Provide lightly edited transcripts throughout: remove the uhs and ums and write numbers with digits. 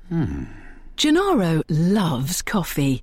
Gennaro loves coffee.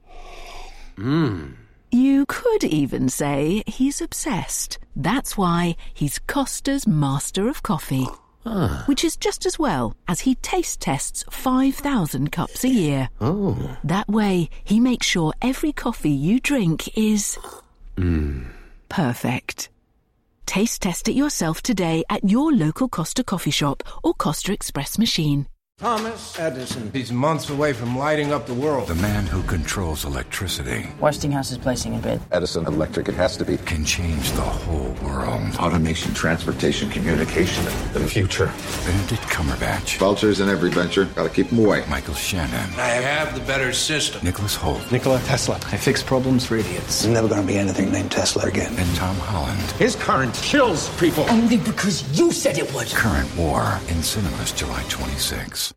You could even say he's obsessed. That's why he's Costa's Master of Coffee. Which is just as well, as he taste tests 5,000 cups a year. That way, he makes sure every coffee you drink is... perfect. Taste test it yourself today at your local Costa coffee shop or Costa Express machine. Thomas Edison. He's months away from lighting up the world. The man who controls electricity. Westinghouse is placing a bid. Edison Electric, it has to be. Can change the whole world. Automation, transportation, communication, the future. Benedict Cumberbatch. Vultures in every venture. Gotta keep them away. Michael Shannon. I have the better system. Nicholas Hoult. Nikola Tesla. I fix problems for idiots. There's never gonna be anything named Tesla again. And Tom Holland. His current kills people. Only because you said it would. Current War in cinemas July 26.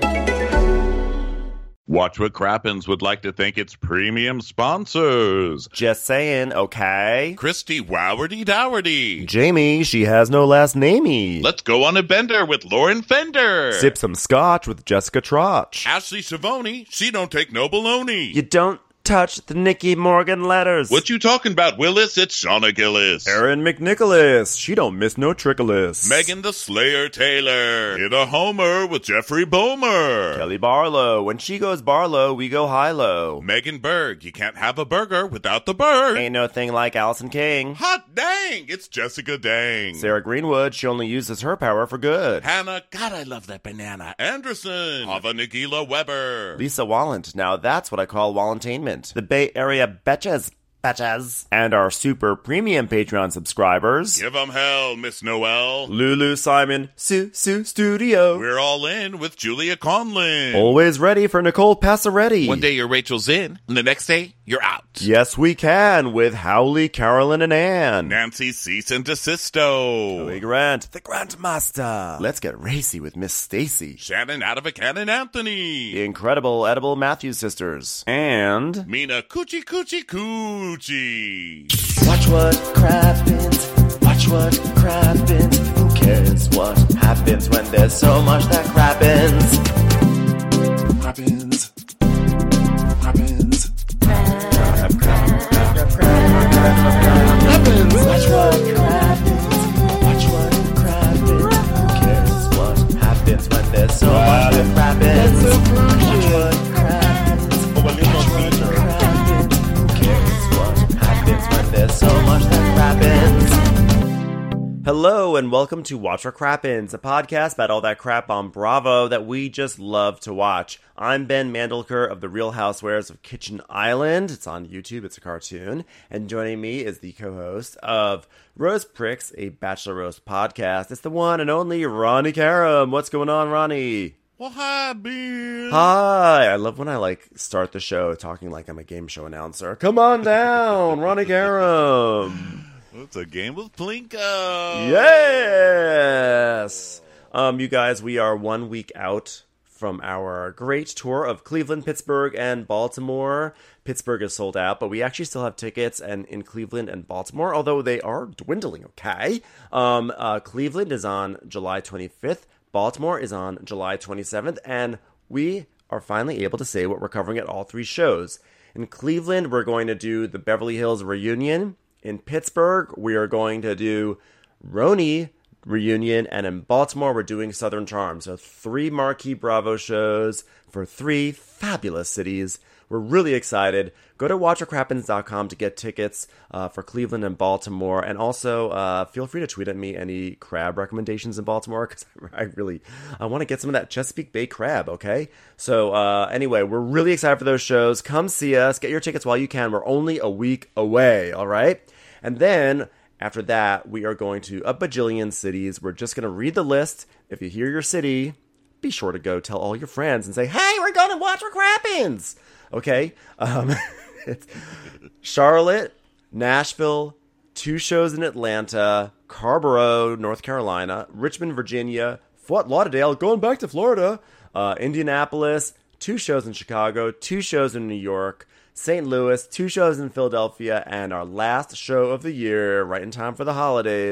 Watch What Crappens would like to thank its premium sponsors. Just saying, okay? Christy Wowardy Dowardy. Jamie, she has no last namey. Let's go on a bender with Lauren Fender. Sip some scotch with Jessica Trotch. Ashley Savoni, she don't take no baloney. You don't touch the Nicky Morgan letters. What you talking about, Willis? It's Shauna Gillis. Erin McNicholas, she don't miss no trickolas. Megan the Slayer Taylor. Hit a homer with Jeffrey Bomer. Kelly Barlow, when she goes Barlow, we go high-low. Megan Berg, you can't have a burger without the bird. Ain't no thing like Allison King. Hot dang, it's Jessica Dang. Sarah Greenwood, she only uses her power for good. Hannah, God, I love that banana. Anderson. Ava Nagila Weber. Lisa Wallant, now that's what I call Wallantainment. The Bay Area betches. And our super premium Patreon subscribers. Give 'em hell, Miss Noel. Lulu Simon, Sue Studio. We're all in with Julia Conlin. Always ready for Nicole Passaretti. One day your Rachel's in, and the next day you're out. Yes, we can with Howley, Carolyn, and Ann. Nancy Cease and DeSisto. Joey Grant, the Grandmaster. Let's get racy with Miss Stacy. Shannon out of a cannon Anthony. The incredible Edible Matthews sisters. And Mina Coochie. Watch what crappens. Watch what crappens. Who cares what happens when there's so much that crappens? Crappens. Watch what crappens. Watch what crappens. Who cares what happens when there's so much that crappens? Watch what crappens. Watch what crappens. Who cares what happens when there's so much that crappens? hello and welcome to Watch What Crappens, a podcast about all that crap on Bravo that we just love to watch. I'm Ben Mandelker of The Real Housewives of Kitchen Island. It's on YouTube. It's a cartoon. And joining me is the co-host of Rose Pricks, a Bachelor Roast podcast. It's the one and only Ronnie Karam. What's going on, Ronnie? Well, hi, Ben. Hi. I love when I start the show talking like I'm a game show announcer. Come on down, Ronnie Karam. It's a game with Plinko. Yes. You guys, we are 1 week out from our great tour of Cleveland, Pittsburgh, and Baltimore. Pittsburgh is sold out, but we actually still have tickets in Cleveland and Baltimore, although they are dwindling, okay? Cleveland is on July 25th. Baltimore is on July 27th, and we are finally able to say what we're covering at all three shows. In Cleveland, we're going to do the Beverly Hills reunion. In Pittsburgh, we are going to do Roni reunion, and in Baltimore, we're doing Southern Charm. So 3 marquee Bravo shows for 3 fabulous cities. We're really excited. Go to watchwhatcrappens.com to get tickets for Cleveland and Baltimore. And also, feel free to tweet at me any crab recommendations in Baltimore, because I want to get some of that Chesapeake Bay crab, okay? So anyway, we're really excited for those shows. Come see us. Get your tickets while you can. We're only a week away, all right? And then after that, we are going to a bajillion cities. We're just going to read the list. If you hear your city, be sure to go tell all your friends and say, hey, we're going to Watch What Crappens. Okay? It's Charlotte, Nashville, 2 shows in Atlanta, Carborough, North Carolina, Richmond, Virginia, Fort Lauderdale, going back to Florida, Indianapolis, 2 shows in Chicago, 2 shows in New York, St. Louis, 2 shows in Philadelphia, and our last show of the year, right in time for the holidays,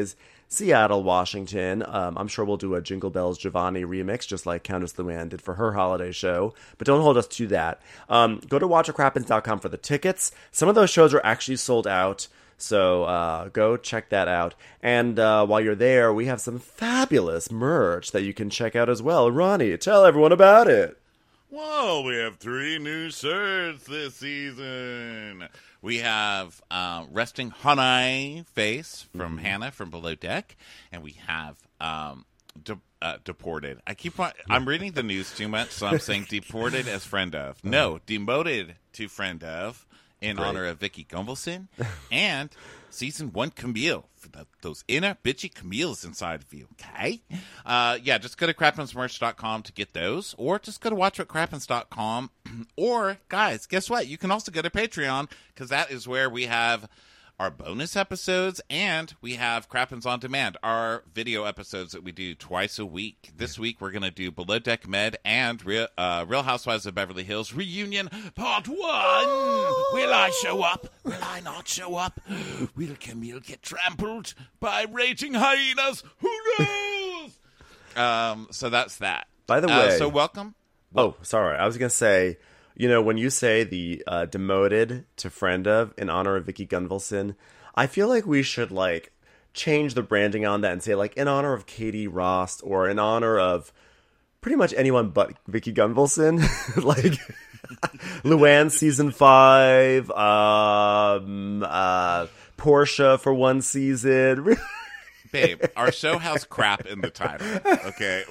Seattle, Washington. I'm sure we'll do a Jingle Bells Giovanni remix, just like Countess Luann did for her holiday show. But don't hold us to that. Go to watchwhatcrappens.com for the tickets. Some of those shows are actually sold out. So go check that out. And while you're there, we have some fabulous merch that you can check out as well. Ronnie, tell everyone about it. Well, we have 3 new shirts this season. We have Resting Honey Face from Hannah from Below Deck. And we have Deported. I'm reading the news too much, so I'm saying Deported as friend of. No, Demoted to friend of. In honor of Vicky Gunvalson, and Season 1 Camille, for those inner bitchy Camille's inside of you, okay? Just go to crappensmerch.com to get those, or just go to watchwhatcrappens.com, or, guys, guess what? You can also go to Patreon, because that is where we have our bonus episodes, and we have Crappens On Demand, our video episodes that we do twice a week. This week, we're going to do Below Deck Med and Real Housewives of Beverly Hills Reunion Part 1. Will I show up? Will I not show up? Will Camille get trampled by raging hyenas? Who knows? So that's that. By the way... so welcome. Oh, sorry. I was going to say... You know, when you say the demoted to friend of in honor of Vicky Gunvalson, I feel like we should, like, change the branding on that and say, like, in honor of Katie Rost or in honor of pretty much anyone but Vicky Gunvalson. Like, Luann Season 5, Portia for 1 season. Babe, our show has crap in the title, okay?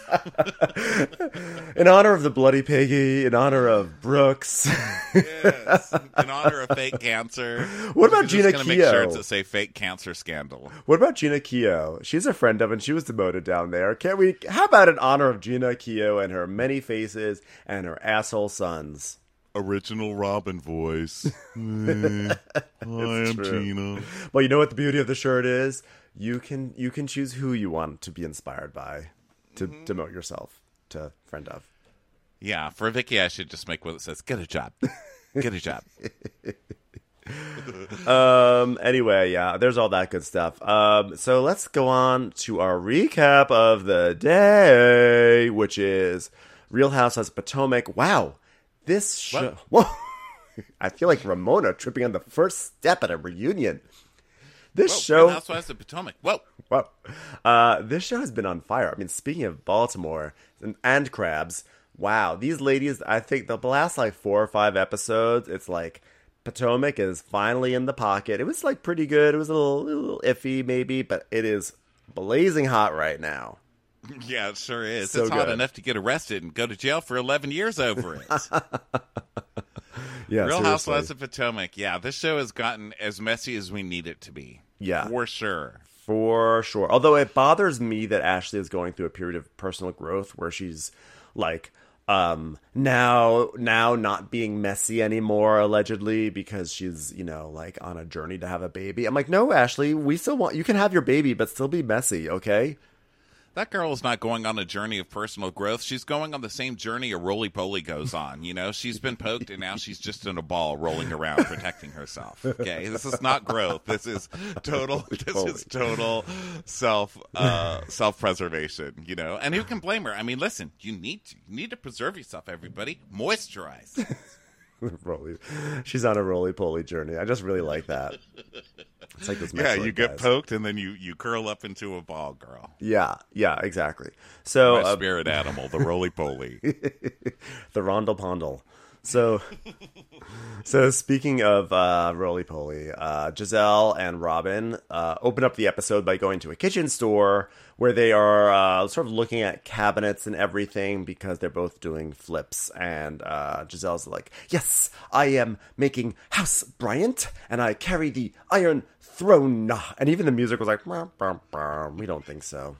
In honor of the Bloody Piggy, in honor of Brooks. Yes, in honor of fake cancer. What about Gina Keogh? We're just going to make shirts that say fake cancer scandal. What about Gina Keogh? She's a friend of, and she was demoted down there. Can't we? How about in honor of Gina Keogh and her many faces and her asshole sons? Original Robin voice. I am Gina. Well, you know what the beauty of the shirt is? You can choose who you want to be inspired by to demote yourself to friend of. Yeah, for Vicky, I should just make one that says, get a job. Get a job. Anyway, yeah, there's all that good stuff. So let's go on to our recap of the day, which is Real Housewives of Potomac. Wow, this show... Whoa. I feel like Ramona tripping on the first step at a reunion. This show... Real Housewives of Potomac. Whoa. This show has been on fire. I mean, speaking of Baltimore and crabs, wow, these ladies, I think the last, like, 4 or 5 episodes, it's like Potomac is finally in the pocket. It was, like, pretty good. It was a little iffy, maybe, but it is blazing hot right now. Yeah, it sure is. So it's hot good. enough to get arrested and go to jail for 11 years over it. Yeah, Real seriously. Housewives of Potomac. Yeah, this show has gotten as messy as we need it to be. Yeah. For sure. For sure. Although it bothers me that Ashley is going through a period of personal growth where she's like now not being messy anymore, allegedly, because she's, you know, like on a journey to have a baby. I'm like, no, Ashley, we still want you can have your baby, but still be messy, okay? That girl is not going on a journey of personal growth. She's going on the same journey a roly-poly goes on. You know, she's been poked and now she's just in a ball rolling around protecting herself. Okay, this is not growth. This is total. This is total self-preservation. You know, and who can blame her? I mean, listen, you need to preserve yourself. Everybody, moisturize. She's on a roly-poly journey. I just really like that. It's like this. Yeah, you get poked and then you curl up into a ball, girl. Yeah, exactly. So my spirit animal, the roly-poly. The Rondel Pondel. So speaking of roly-poly, Giselle and Robin open up the episode by going to a kitchen store where they are sort of looking at cabinets and everything because they're both doing flips. And Giselle's like, yes, I am making House Bryant, and I carry the Iron Throne. And even the music was like, bah, bah, bah. We don't think so.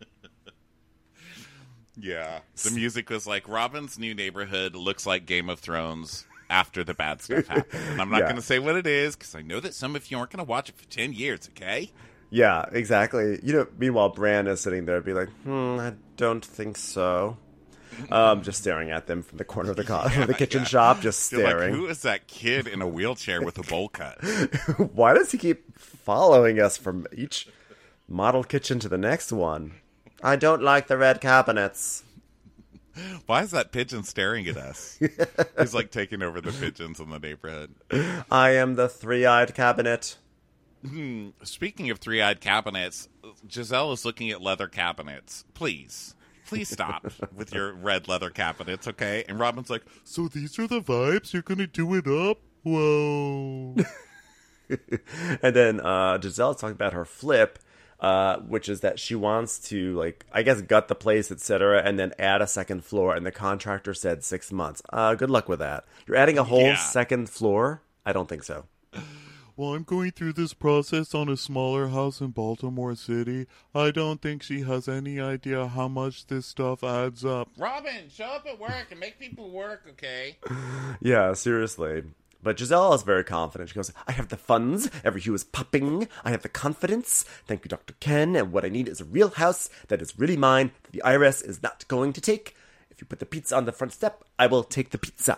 Yeah, the music was like, Robin's new neighborhood looks like Game of Thrones after the bad stuff happened. And I'm not going to say what it is, because I know that some of you aren't going to watch it for 10 years, okay? Yeah, exactly. You know, meanwhile, Bran is sitting there be like, I don't think so. Just staring at them from the corner of the kitchen shop, just staring. Like, who is that kid in a wheelchair with a bowl cut? Why does he keep following us from each model kitchen to the next one. I don't like the red cabinets. Why is that pigeon staring at us? He's like taking over the pigeons in the neighborhood. I am the three-eyed cabinet. Speaking of three-eyed cabinets, Giselle is looking at leather cabinets. Please stop with your red leather cabinets, okay? And Robin's like, so these are the vibes? You're gonna do it up? Whoa. And then Giselle's talking about her flip, which is that she wants to, like, I guess, gut the place, etc., and then add a second floor. And the contractor said 6 months. Good luck with that. You're adding a whole second floor? I don't think so. Well, I'm going through this process on a smaller house in Baltimore City. I don't think she has any idea how much this stuff adds up. Robin, show up at work and make people work, okay? Yeah, seriously. But Giselle is very confident. She goes, I have the funds. Every hue is popping. I have the confidence. Thank you, Dr. Ken. And what I need is a real house that is really mine, that the IRS is not going to take. If you put the pizza on the front step, I will take the pizza.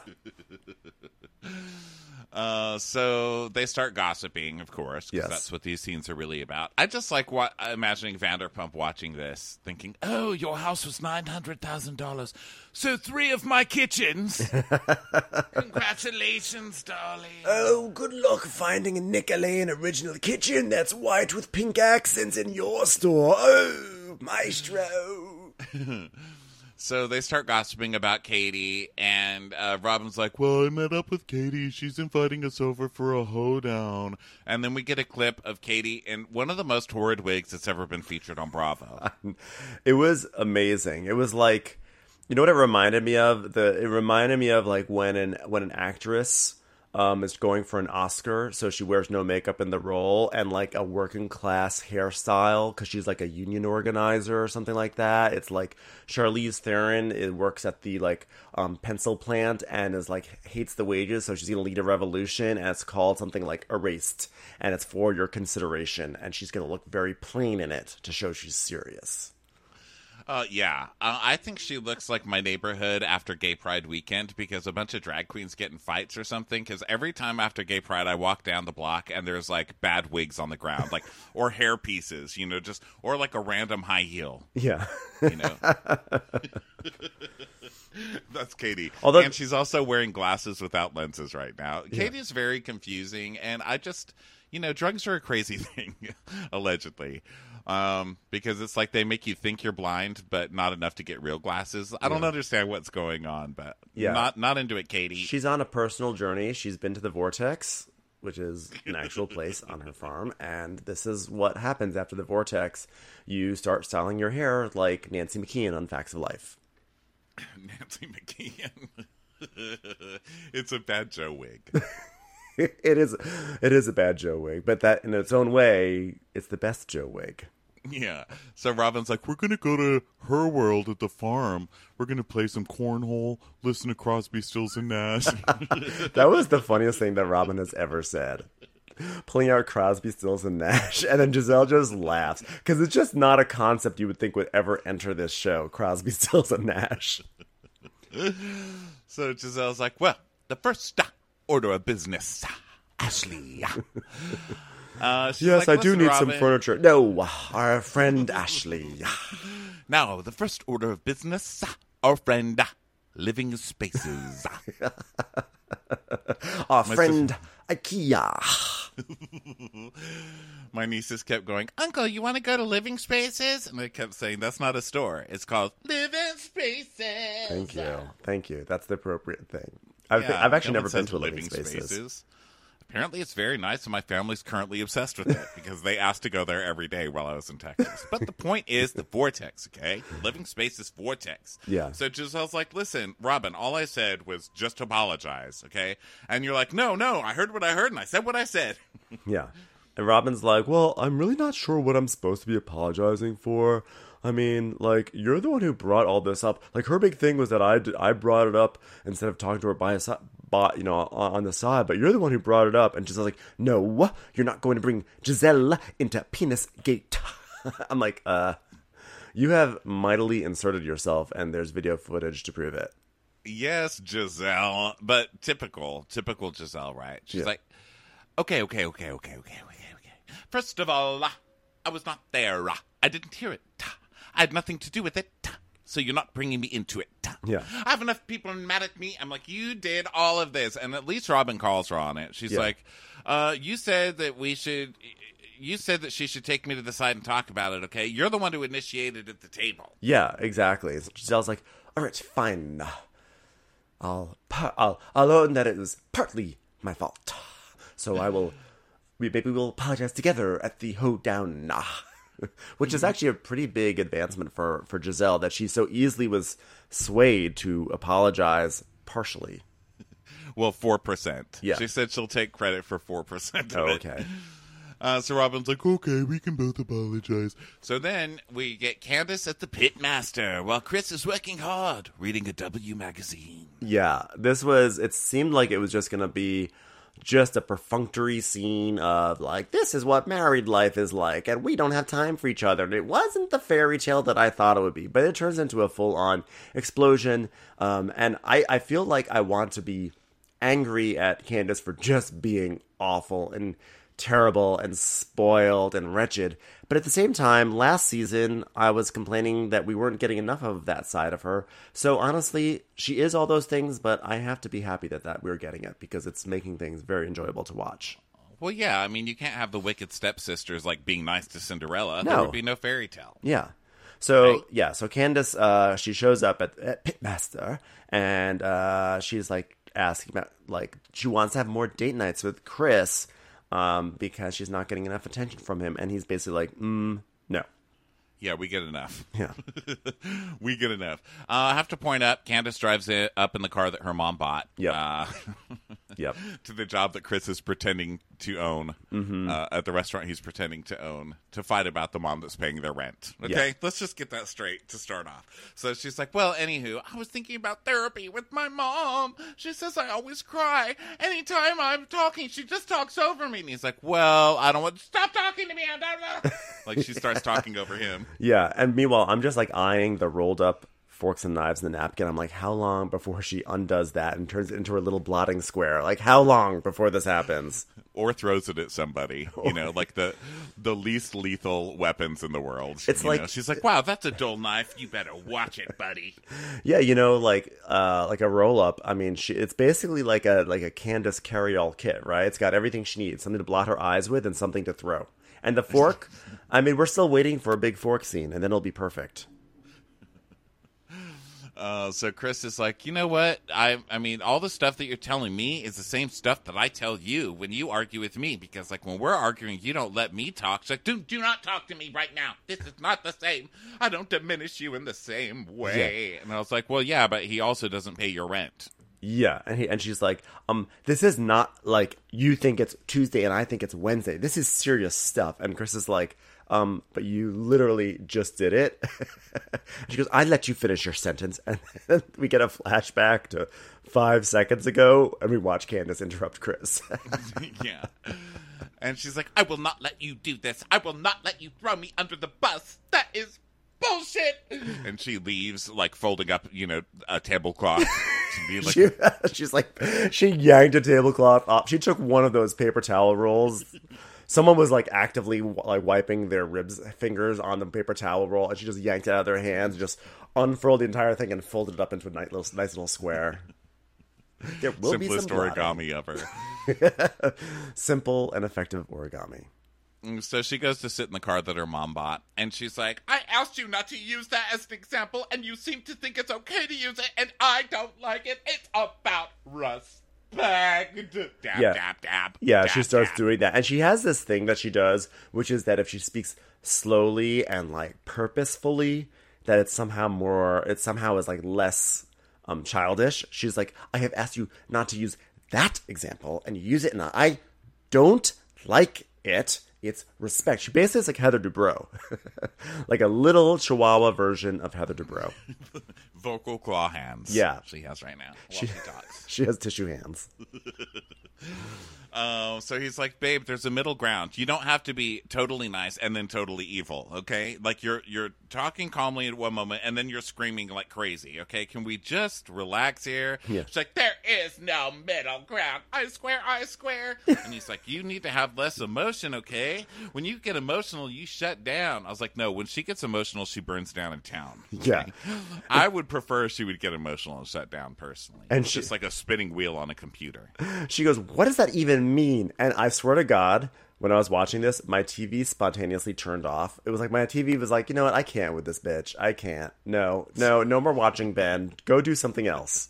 So they start gossiping, of course, because that's what these scenes are really about. I just like imagining Vanderpump watching this, thinking, oh, your house was $900,000, so 3 of my kitchens. Congratulations, darling. Oh, good luck finding a Nicolene original kitchen that's white with pink accents in your store. Oh, maestro. So they start gossiping about Katie, and Robin's like, well, I met up with Katie. She's inviting us over for a hoedown. And then we get a clip of Katie in one of the most horrid wigs that's ever been featured on Bravo. It was amazing. It was like, you know what it reminded me of? It reminded me of like when an actress is going for an Oscar, so she wears no makeup in the role, and like a working class hairstyle because she's like a union organizer or something like that. It's like Charlize Theron. It works at the like pencil plant and is like hates the wages, so she's gonna lead a revolution, and it's called something like Erased, and it's for your consideration, and she's gonna look very plain in it to show she's serious. I think she looks like my neighborhood after Gay Pride weekend because a bunch of drag queens get in fights or something. Because every time after Gay Pride, I walk down the block and there's like bad wigs on the ground, like or hair pieces, you know, or like a random high heel. Yeah, you know. That's Katie. And she's also wearing glasses without lenses right now. Yeah. Katie's very confusing, and I just, you know, drugs are a crazy thing, allegedly. Because it's like they make you think you're blind, but not enough to get real glasses. I don't understand what's going on, but not into it, Katie. She's on a personal journey. She's been to the Vortex, which is an actual place on her farm, and this is what happens after the Vortex. You start styling your hair like Nancy McKeon on Facts of Life. Nancy McKeon. It's a bad Joe wig. It is a bad Joe wig, but that in its own way, it's the best Joe wig. Yeah. So Robin's like, we're going to go to her world at the farm. We're going to play some cornhole, listen to Crosby, Stills, and Nash. That was the funniest thing that Robin has ever said. Pulling out Crosby, Stills, and Nash. And then Giselle just laughs. Because it's just not a concept you would think would ever enter this show. Crosby, Stills, and Nash. So Giselle's like, well, the first order of business, Ashley. Yes, like, I do need Robin, some furniture. No, our friend Ashley. Now, the first order of business, our friend, living spaces. Our friend IKEA. My nieces kept going, Uncle, you want to go to Living Spaces? And I kept saying, that's not a store. It's called Living Spaces. Thank you. That's the appropriate thing. I've actually never been to a Living Spaces. Apparently it's very nice, and my family's currently obsessed with it because they asked to go there every day while I was in Texas. But the point is the Vortex, okay? Living Spaces Vortex. Yeah. So Giselle's like, listen, Robin, all I said was just apologize, okay? And you're like, no, I heard what I heard, and I said what I said. Yeah. And Robin's like, well, I'm really not sure what I'm supposed to be apologizing for. I mean, like, you're the one who brought all this up. Like, her big thing was that I brought it up instead of talking to her on the side. But you're the one who brought it up. And Giselle's like, no, you're not going to bring Giselle into Penis Gate. I'm like, you have mightily inserted yourself, and there's video footage to prove it. Yes, Giselle. But typical Giselle, right? She's like, okay. First of all, I was not there. I didn't hear it. I had nothing to do with it. So you're not bringing me into it. Yeah. I have enough people mad at me. I'm like, you did all of this. And at least Robin calls her on it. She's like, you said that she should take me to the side and talk about it, okay? You're the one who initiated at the table. Yeah, exactly. Giselle's like, all right, fine. I'll own that it was partly my fault. So maybe we'll apologize together at the hoedown. Which is actually a pretty big advancement for Giselle, that she so easily was swayed to apologize partially. Well, 4%. Yeah. She said she'll take credit for 4% of it. Okay. So Robin's like, okay, we can both apologize. So then we get Candace at the Pitmaster while Chris is working hard, reading a W magazine. Yeah, it seemed like it was just going to be just a perfunctory scene of, like, this is what married life is like, and we don't have time for each other. And it wasn't the fairy tale that I thought it would be, but it turns into a full-on explosion. And I feel like I want to be angry at Candace for just being awful and terrible and spoiled and wretched. But at the same time, last season, I was complaining that we weren't getting enough of that side of her. So honestly, she is all those things, but I have to be happy that we're getting it, because it's making things very enjoyable to watch. Well, yeah, I mean, you can't have the wicked stepsisters, like, being nice to Cinderella. No. There would be no fairy tale. Yeah. So, right? Yeah, so Candace, she shows up at Pitmaster, and she's, like, asking about, like, she wants to have more date nights with Chris, because she's not getting enough attention from him. And he's basically like, no. Yeah, we get enough. Yeah. We get enough. I have to point out, Candace drives it up in the car that her mom bought. Yep. Yep. To the job that Chris is pretending to own. At the restaurant he's pretending to own, to fight about the mom that's paying their rent. Okay? Yeah. Let's just get that straight to start off. So she's like, well, anywho, I was thinking about therapy with my mom. She says I always cry. Anytime I'm talking, she just talks over me. And he's like, well, I don't want to stop talking to me. Like, she starts talking over him. Yeah, and meanwhile, I'm just, like, eyeing the rolled up forks and knives in the napkin. I'm like, how long before she undoes that and turns it into her little blotting square? Like, how long before this happens? Or throws it at somebody, like the least lethal weapons in the world. It's like, she's like, wow, that's a dull knife. You better watch it, buddy. Yeah, like a roll up. I mean, it's basically like a Candace carry-all kit, right? It's got everything she needs: something to blot her eyes with and something to throw. And the fork, I mean, we're still waiting for a big fork scene, and then it'll be perfect. So Chris is like, you know what? I mean, all the stuff that you're telling me is the same stuff that I tell you when you argue with me. Because, like, when we're arguing, you don't let me talk. She's like, do not talk to me right now. This is not the same. I don't diminish you in the same way. Yeah. And I was like, well, yeah, but he also doesn't pay your rent. Yeah, and she's like, this is not like you think it's Tuesday and I think it's Wednesday. This is serious stuff. And Chris is like, but you literally just did it. She goes, I let you finish your sentence. And then we get a flashback to 5 seconds ago, and we watch Candace interrupt Chris. Yeah. And she's like, I will not let you do this. I will not let you throw me under the bus. That is bullshit. And she leaves, like, folding up, a tablecloth. She's like, she yanked a tablecloth up. She took one of those paper towel rolls. Someone was, like, actively, like, wiping their fingers on the paper towel roll, and she just yanked it out of their hands, just unfurled the entire thing, and folded it up into a nice little square. There will Simplest be some origami ever. Simple and effective origami. So she goes to sit in the car that her mom bought, and she's like, I asked you not to use that as an example, and you seem to think it's okay to use it, and I don't like it. It's about respect. Dab. Yeah, she starts doing that. And she has this thing that she does, which is that if she speaks slowly and, like, purposefully, that it somehow is, like, less childish. She's like, I have asked you not to use that example, and you use it, and I don't like it. It's respect. She basically is like Heather Dubrow. Like a little Chihuahua version of Heather Dubrow. vocal claw hands. Yeah. She has right now while she talks. She has tissue hands. So he's like, babe, there's a middle ground. You don't have to be totally nice and then totally evil, okay? Like, you're talking calmly at one moment, and then you're screaming like crazy, okay? Can we just relax here? Yeah. She's like, there is no middle ground. I swear. And he's like, you need to have less emotion, okay? When you get emotional, you shut down. I was like, no, when she gets emotional, she burns down in town. Okay? Yeah. I would prefer she would get emotional and shut down personally. And It's just like a spinning wheel on a computer. She goes, what does that even mean? And I swear to God, when I was watching this, my TV spontaneously turned off. It was like my TV was like, you know what? I can't with this bitch. I can't. No more watching Ben. Go do something else.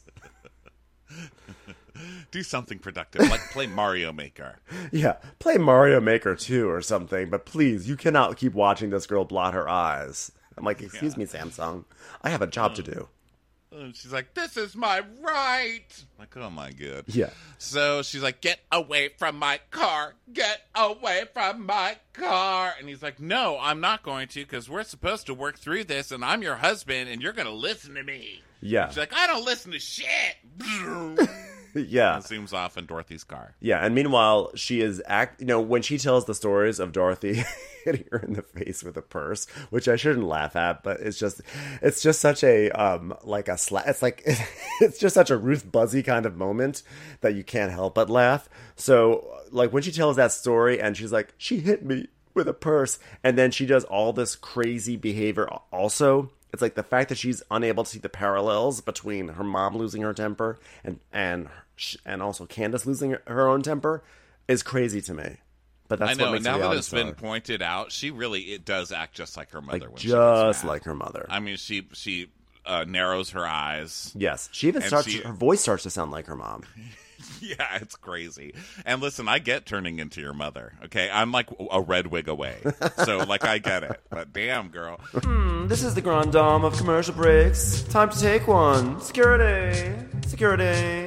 Do something productive, like play Mario Maker. Yeah, play Mario Maker 2 or something. But please, you cannot keep watching this girl blot her eyes. I'm like, excuse me, Samsung. I have a job to do. She's like, this is my right. I'm like, oh my God. Yeah. So she's like, get away from my car. Get away from my car. And he's like, no, I'm not going to, because we're supposed to work through this, and I'm your husband, and you're going to listen to me. Yeah. She's like, I don't listen to shit. Yeah. And zooms off in Dorothy's car. Yeah, and meanwhile, she is when she tells the stories of Dorothy hitting her in the face with a purse, which I shouldn't laugh at, but it's just such a it's just such a Ruth Buzzy kind of moment that you can't help but laugh. So, like, when she tells that story and she's like, she hit me with a purse, and then she does all this crazy behavior also. It's like the fact that she's unable to see the parallels between her mom losing her temper and also Candace losing her own temper is crazy to me. But that's what makes it. Now that it's been pointed out, it does act just like her mother. Like, just like her mother. I mean, she narrows her eyes. Yes, she even her voice starts to sound like her mom. Yeah, it's crazy. And listen, I get turning into your mother, okay? I'm like a red wig away. So, like, I get it. But damn, girl. This is the Grand Dame of commercial breaks. Time to take one. Security. Security.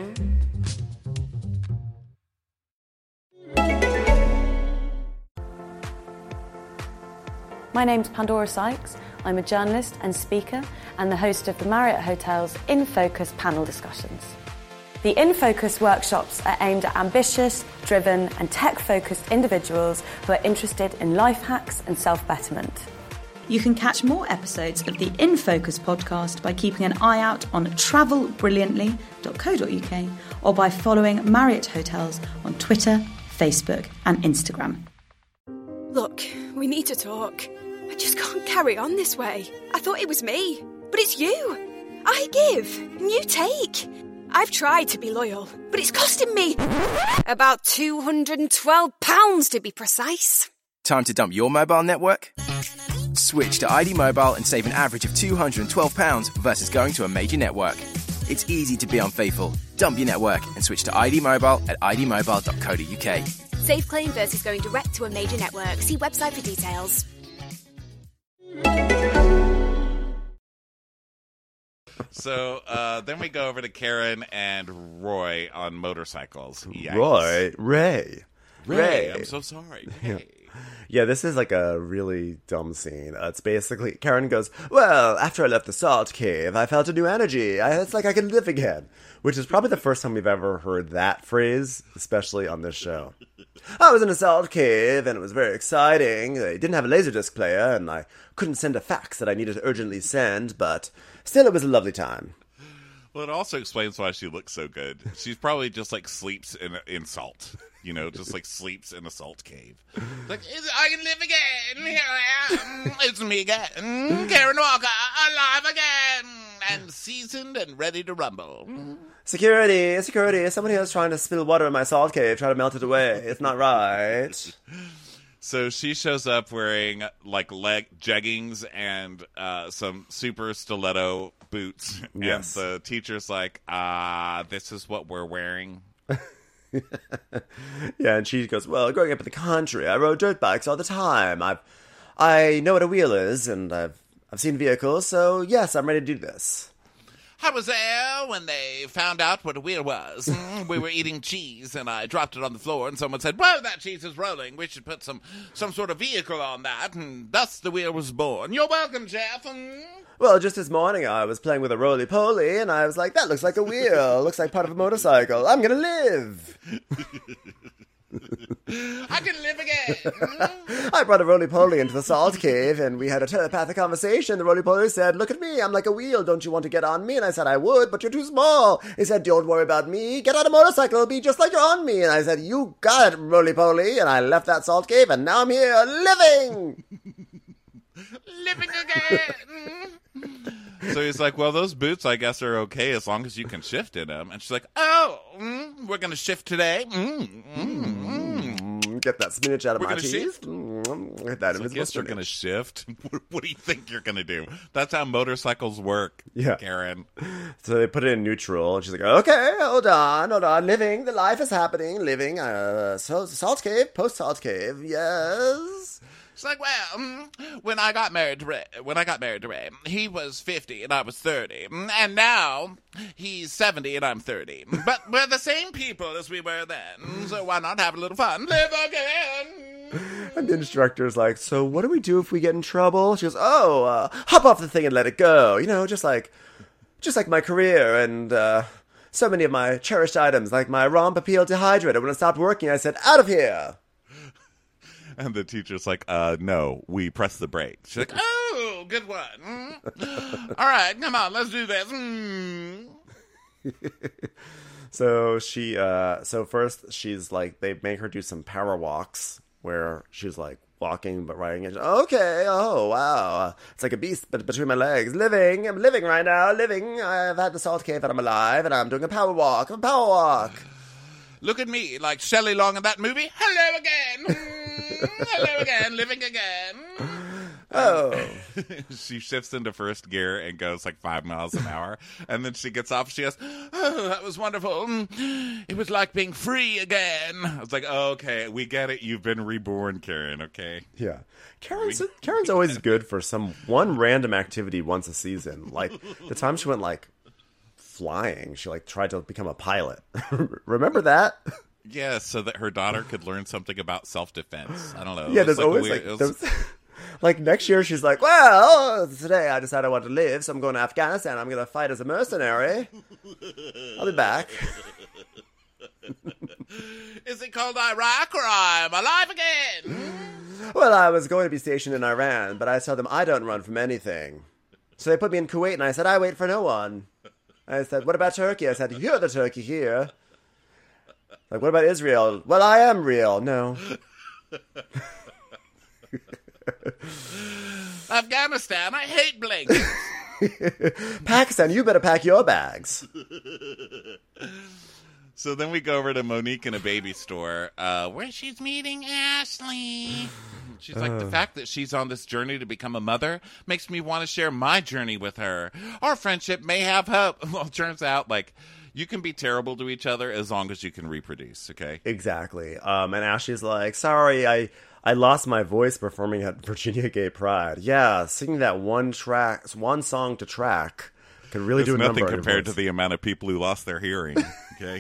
My name's Pandora Sykes. I'm a journalist and speaker and the host of the Marriott Hotel's In Focus panel discussions. The In Focus workshops are aimed at ambitious, driven and tech-focused individuals who are interested in life hacks and self-betterment. You can catch more episodes of the In Focus podcast by keeping an eye out on travelbrilliantly.co.uk or by following Marriott Hotels on Twitter, Facebook and Instagram. Look, we need to talk. I just can't carry on this way. I thought it was me, but it's you. I give and you take. I've tried to be loyal, but it's costing me about £212 to be precise. Time to dump your mobile network? Switch to ID Mobile and save an average of £212 versus going to a major network. It's easy to be unfaithful. Dump your network and switch to ID Mobile at idmobile.co.uk. Safe claim versus going direct to a major network. See website for details. So then we go over to Karen and Roy on motorcycles. Yikes. Ray. I'm so sorry. Yeah, this is like a really dumb scene. It's basically, Karen goes, well, after I left the salt cave, I felt a new energy. It's like I can live again. Which is probably the first time we've ever heard that phrase, especially on this show. I was in a salt cave, and it was very exciting. They didn't have a Laserdisc player, and I couldn't send a fax that I needed to urgently send, but still it was a lovely time. Well, it also explains why she looks so good. She's probably just like sleeps in salt. You know, just like sleeps in a salt cave. Like, I can live again. Here I am. It's me again. Karen Walker, alive again. And seasoned and ready to rumble. Security. Somebody else trying to spill water in my salt cave, try to melt it away. It's not right. So she shows up wearing like leg jeggings and some super stiletto boots. Yes. And the teacher's like, this is what we're wearing. Yeah, and she goes, well, growing up in the country, I rode dirt bikes all the time. I know what a wheel is, and I've seen vehicles, so yes, I'm ready to do this. I was there when they found out what a wheel was. We were eating cheese, and I dropped it on the floor, and someone said, "Whoa, that cheese is rolling. We should put some sort of vehicle on that," and thus the wheel was born. You're welcome, Jeff. Well, just this morning I was playing with a roly-poly, and I was like, that looks like a wheel. Looks like part of a motorcycle. I'm gonna live. I can live again. I brought a roly-poly into the salt cave, and we had a telepathic conversation. The roly-poly said, look at me, I'm like a wheel. Don't you want to get on me? And I said, I would, but you're too small. He said, don't worry about me. Get on a motorcycle. It'll be just like you're on me. And I said, you got it, roly-poly. And I left that salt cave, and now I'm here, living. Living again. So he's like, well, those boots, I guess, are okay as long as you can shift in them. And she's like, oh, we're going to shift today. Get that spinach out of we're my cheese. Get that I guess you're going to shift. What do you think you're going to do? That's how motorcycles work, Karen. So they put it in neutral, and she's like, okay, hold on. Living, the life is happening. Living, salt cave, post-salt cave, yes. It's like, well, when I got married to Ray, he was 50 and I was 30, and now he's 70 and I'm 30. But we're the same people as we were then, so why not have a little fun? Live again. And the instructor's like, so what do we do if we get in trouble? She goes, hop off the thing and let it go. You know, just like my career and so many of my cherished items, like my Rompapil dehydrator. When it stopped working, I said, out of here. And the teacher's like, no, we press the brake. She's like, oh, good one. All right, come on, let's do this. So so first she's like, they make her do some power walks where she's like walking but riding it. Okay, oh, wow. It's like a beast but between my legs. I'm living right now, living. I've had the salt cave and I'm alive and I'm doing a power walk. Look at me, like Shelley Long in that movie. Hello again. Hello again, living again. Oh. She shifts into first gear and goes like 5 miles an hour. And then she gets off. She goes, oh, that was wonderful. It was like being free again. I was like, oh, okay, we get it. You've been reborn, Karen, okay? Yeah. Karen's always good for one random activity once a season. Like the time she went like flying, she like tried to become a pilot. Remember that? Yeah, so that her daughter could learn something about self-defense. I don't know. Yeah, there's always like next year she's like, well, today I decided I want to live, so I'm going to Afghanistan. I'm going to fight as a mercenary. I'll be back. Is it called Iraq or I'm alive again? Well, I was going to be stationed in Iran, but I told them I don't run from anything. So they put me in Kuwait, and I said, I wait for no one. I said, what about Turkey? I said, you're the Turkey here. Like, what about Israel? Well, I am real. No. Afghanistan, I hate blankets. Pakistan, you better pack your bags. So then we go over to Monique in a baby store where she's meeting Ashley. She's like, the fact that she's on this journey to become a mother makes me want to share my journey with her. Our friendship may have hope. Well, it turns out, like, you can be terrible to each other as long as you can reproduce, okay? Exactly. And Ashley's like, sorry, I lost my voice performing at Virginia Gay Pride. Yeah, singing that one song to track could really do a number. Nothing compared to the amount of people who lost their hearing, okay?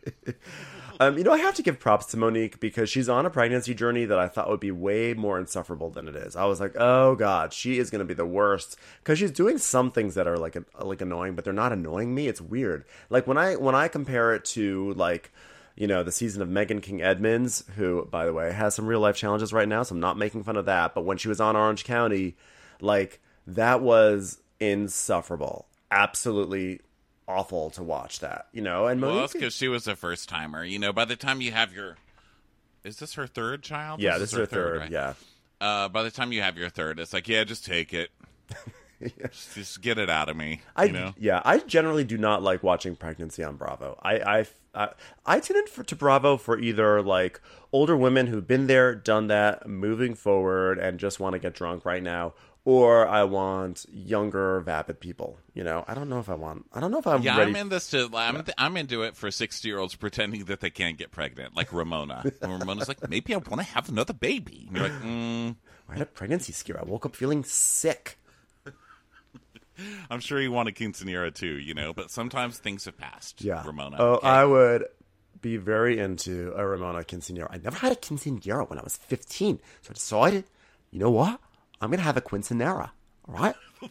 I have to give props to Monique because she's on a pregnancy journey that I thought would be way more insufferable than it is. I was like, oh God, she is going to be the worst because she's doing some things that are like annoying, but they're not annoying me. It's weird. Like when I compare it to like, the season of Megan King Edmonds, who, by the way, has some real life challenges right now, so I'm not making fun of that. But when she was on Orange County, like that was insufferable. Absolutely awful to watch that, and Monique, well, that's because she was a first timer. By the time you have is this her third child? Yeah, this is her third. Right? Yeah. By the time you have your third, it's like, yeah, just take it. Yeah. Just get it out of me. Yeah, I generally do not like watching pregnancy on Bravo. I tune in to Bravo for either like older women who've been there, done that, moving forward, and just want to get drunk right now. Or I want younger, vapid people. I don't know if I'm ready. Yeah, I'm in this too. I'm into it for 60-year-olds pretending that they can't get pregnant, like Ramona. And Ramona's like, maybe I want to have another baby. And you're like, I had a pregnancy scare. I woke up feeling sick. I'm sure he wanted quinceanera too, but sometimes things have passed. Yeah. Ramona. Oh, okay? I would be very into a Ramona quinceanera. I never had a quinceanera when I was 15. So I decided, you know what? I'm going to have a quinceanera. All right?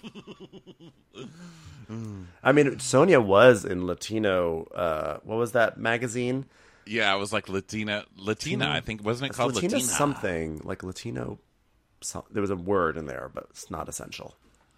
I mean, Sonia was in Latino, what was that magazine? Yeah, it was like Latina, I think. Wasn't it called Latina? Something, like Latino. There was a word in there, but it's not essential.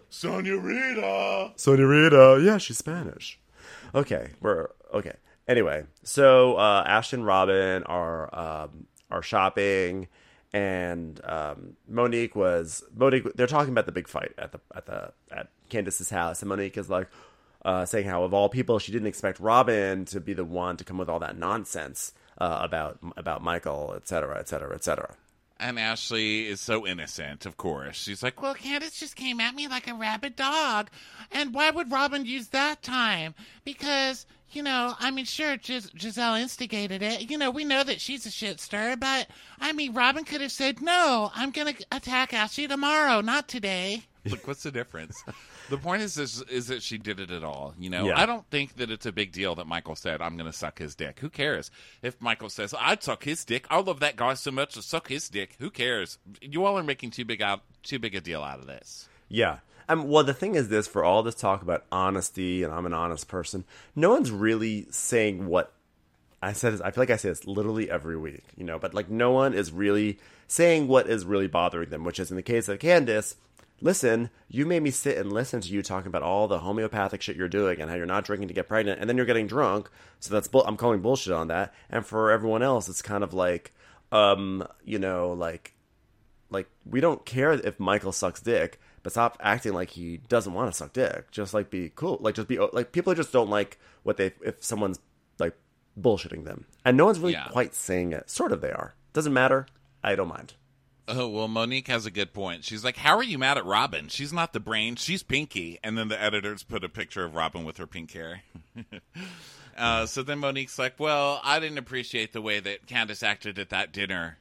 Senorita. Yeah, she's Spanish. Okay, okay. Anyway, so Ash and Robin are shopping, and Monique. They're talking about the big fight at Candace's house, and Monique is like saying how of all people she didn't expect Robin to be the one to come with all that nonsense about Michael, etc., etc., etc. And Ashley is so innocent, of course. She's like, well, Candace just came at me like a rabid dog. And why would Robin use that time? Because, sure, Giselle instigated it. We know that she's a shit stir, but, Robin could have said, no, I'm going to attack Ashley tomorrow, not today. Look, what's the difference? The point is that she did it at all. Yeah. I don't think that it's a big deal that Michael said, I'm going to suck his dick. Who cares? If Michael says, I'd suck his dick, I love that guy so much to suck his dick. Who cares? You all are making too big a deal out of this. Yeah. Well, the thing is this, for all this talk about honesty, and I'm an honest person, no one's really saying what I said. I feel like I say this literally every week, but like no one is really saying what is really bothering them, which is in the case of Candace, listen, you made me sit and listen to you talking about all the homeopathic shit you're doing and how you're not drinking to get pregnant, and then you're getting drunk. So I'm calling bullshit on that. And for everyone else, it's kind of like, like we don't care if Michael sucks dick, but stop acting like he doesn't want to suck dick. Just like be cool. Like just be like, people just don't like if someone's like bullshitting them, and no one's really quite saying it. Sort of they are. Doesn't matter. I don't mind. Oh, well, Monique has a good point. She's like, how are you mad at Robin? She's not the brain. She's Pinky. And then the editors put a picture of Robin with her pink hair. So then Monique's like, well, I didn't appreciate the way that Candace acted at that dinner,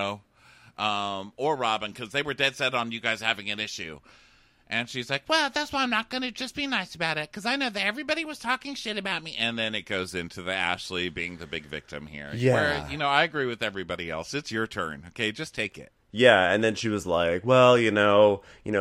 or Robin, because they were dead set on you guys having an issue. And she's like, well, that's why I'm not going to just be nice about it, because I know that everybody was talking shit about me. And then it goes into the Ashley being the big victim here. Yeah. Where, I agree with everybody else. It's your turn. Okay, just take it. Yeah, and then she was like, well, there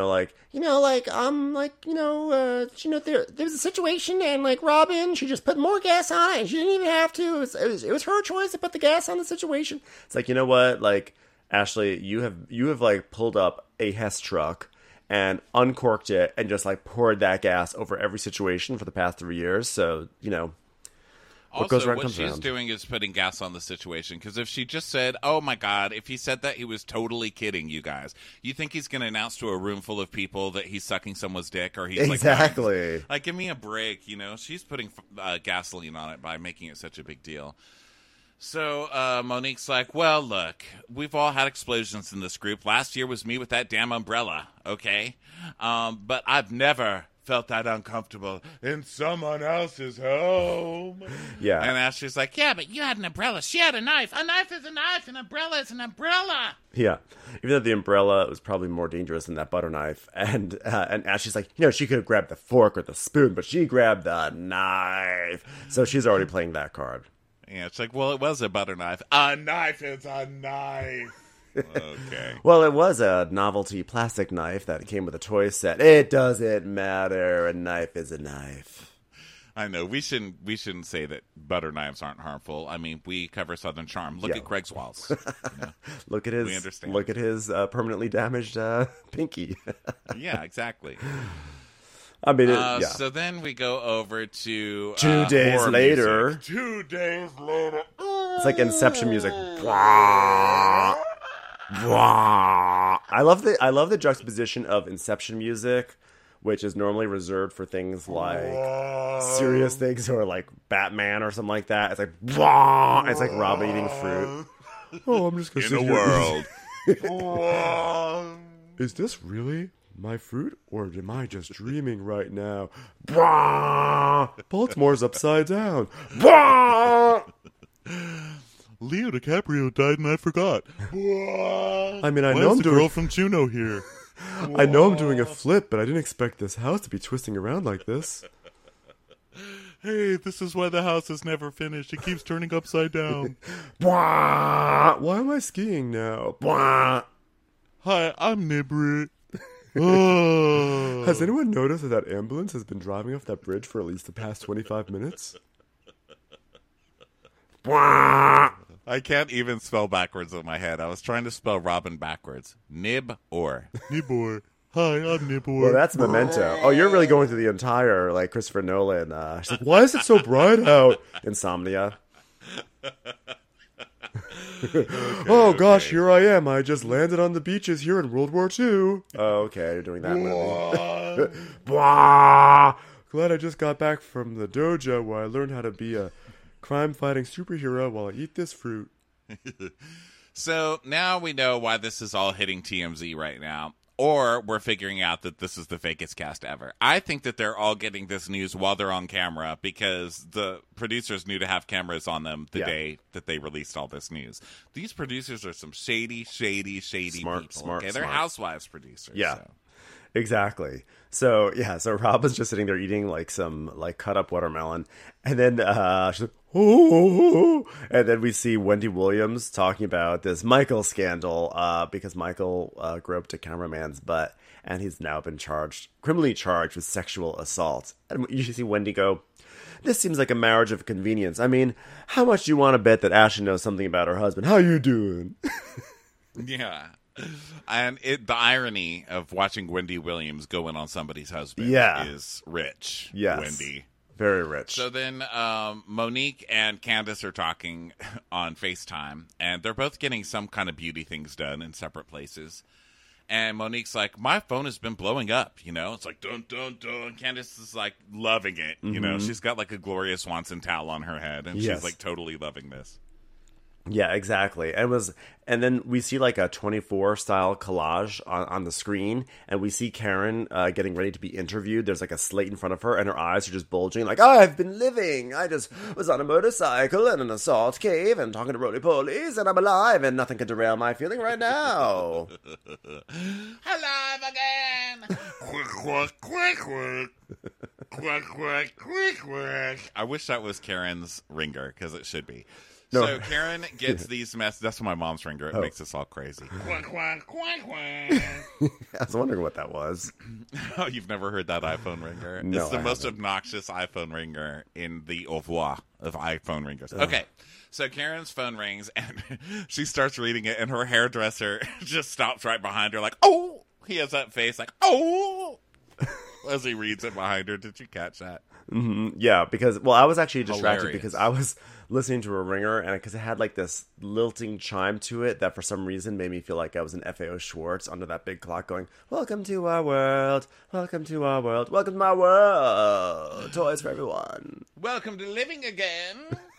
was a situation, and like Robin, she just put more gas on it, and she didn't even have to. It was her choice to put the gas on the situation. It's like, you know what, like, Ashley, you have like pulled up a Hess truck and uncorked it and just like poured that gas over every situation for the past 3 years. So, Also, what she's doing is putting gas on the situation, because if she just said, oh my God, if he said that, he was totally kidding you guys. You think he's going to announce to a room full of people that he's sucking someone's dick, or he's exactly. Like, give me a break, She's putting gasoline on it by making it such a big deal. So Monique's like, well, look, we've all had explosions in this group. Last year was me with that damn umbrella, okay? But I've never felt that uncomfortable in someone else's home. Yeah. And Ashley's like, yeah, but you had an umbrella. She had a knife. A knife is a knife. An umbrella is an umbrella. Yeah. Even though the umbrella was probably more dangerous than that butter knife. And Ashley's like, she could have grabbed the fork or the spoon, but she grabbed the knife. So she's already playing that card. Yeah, it's like, well, it was a butter knife. A knife is a knife. Okay. Well, it was a novelty plastic knife that came with a toy set. It doesn't matter. A knife is a knife. I know. We shouldn't say that butter knives aren't harmful. I mean, we cover Southern Charm. Look at Greg's walls. Look at his. We understand. Look at his permanently damaged pinky. Yeah, exactly. I mean, So then we go over to 2 days later. Music. 2 days later. It's like Inception music. I love the juxtaposition of Inception music, which is normally reserved for things like serious things or like Batman or something like that. It's like it's like Robin eating fruit. Oh, I'm just gonna in a world. Is this really my fruit, or am I just dreaming right now? Baltimore's upside down. Leo DiCaprio died and I forgot. I mean, I Why know is I'm the girl from Juno here. I know I'm doing a flip, but I didn't expect this house to be twisting around like this. Hey, this is why the house is never finished. It keeps turning upside down. Why am I skiing now? Hi, I'm Nibrit. Has anyone noticed that ambulance has been driving off that bridge for at least the past 25 minutes? I can't even spell backwards in my head. I was trying to spell Robin backwards. Nib-or. Nib-or. Hi, I'm Nib-or. Well, that's Memento. Oh, you're really going through the entire, like, Christopher Nolan. She's like, why is it so bright out? Insomnia. Oh, gosh, here I am. I just landed on the beaches here in World War II. Oh, okay, you're doing that movie. Glad I just got back from the dojo where I learned how to be a crime-fighting superhero while I eat this fruit. So now we know why this is all hitting TMZ right now. Or we're figuring out that this is the fakest cast ever. I think that they're all getting this news while they're on camera because the producers knew to have cameras on them the day that they released all this news. These producers are some shady people. Smart. They're housewives producers. Yeah. So. Exactly. So Robin's just sitting there eating like some like cut up watermelon, and then she's like, oh, and then we see Wendy Williams talking about this Michael scandal because Michael groped a cameraman's butt, and he's now been criminally charged with sexual assault. And you see Wendy go, "This seems like a marriage of convenience. I mean, how much do you want to bet that Ashley knows something about her husband? How you doing?" Yeah. And the irony of watching Wendy Williams go in on somebody's husband is rich. Yes. Wendy. Very rich. So then Monique and Candace are talking on FaceTime, and they're both getting some kind of beauty things done in separate places. And Monique's like, my phone has been blowing up, you know? It's like, dun, dun, dun. Candace is like loving it, you know? She's got like a Gloria Swanson towel on her head, and she's like totally loving this. Yeah, exactly. And then we see like a 24 style collage on the screen, and we see Karen getting ready to be interviewed. There's like a slate in front of her, and her eyes are just bulging. Like, I've been living. I just was on a motorcycle in an assault cave and talking to roly-polies, and I'm alive, and nothing can derail my feeling right now. Alive again. Quick, quick, quick. Quick, quick, quick, quick. I wish that was Karen's ringer, because it should be. No. So Karen gets these messages. That's my mom's ringer. It makes us all crazy. Quack, quack, quack, quack. I was wondering what that was. Oh, you've never heard that iPhone ringer? No, it's the most obnoxious iPhone ringer in the au revoir of iPhone ringers. Okay, so Karen's phone rings, and she starts reading it, and her hairdresser just stops right behind her like, oh! He has that face like, oh! As he reads it behind her. Did you catch that? Mm-hmm. Yeah, because, I was actually distracted because I was listening to a ringer, and because it had like this lilting chime to it that for some reason made me feel like I was in FAO Schwartz under that big clock going, welcome to our world, welcome to our world, welcome to my world, toys for everyone. Welcome to living again.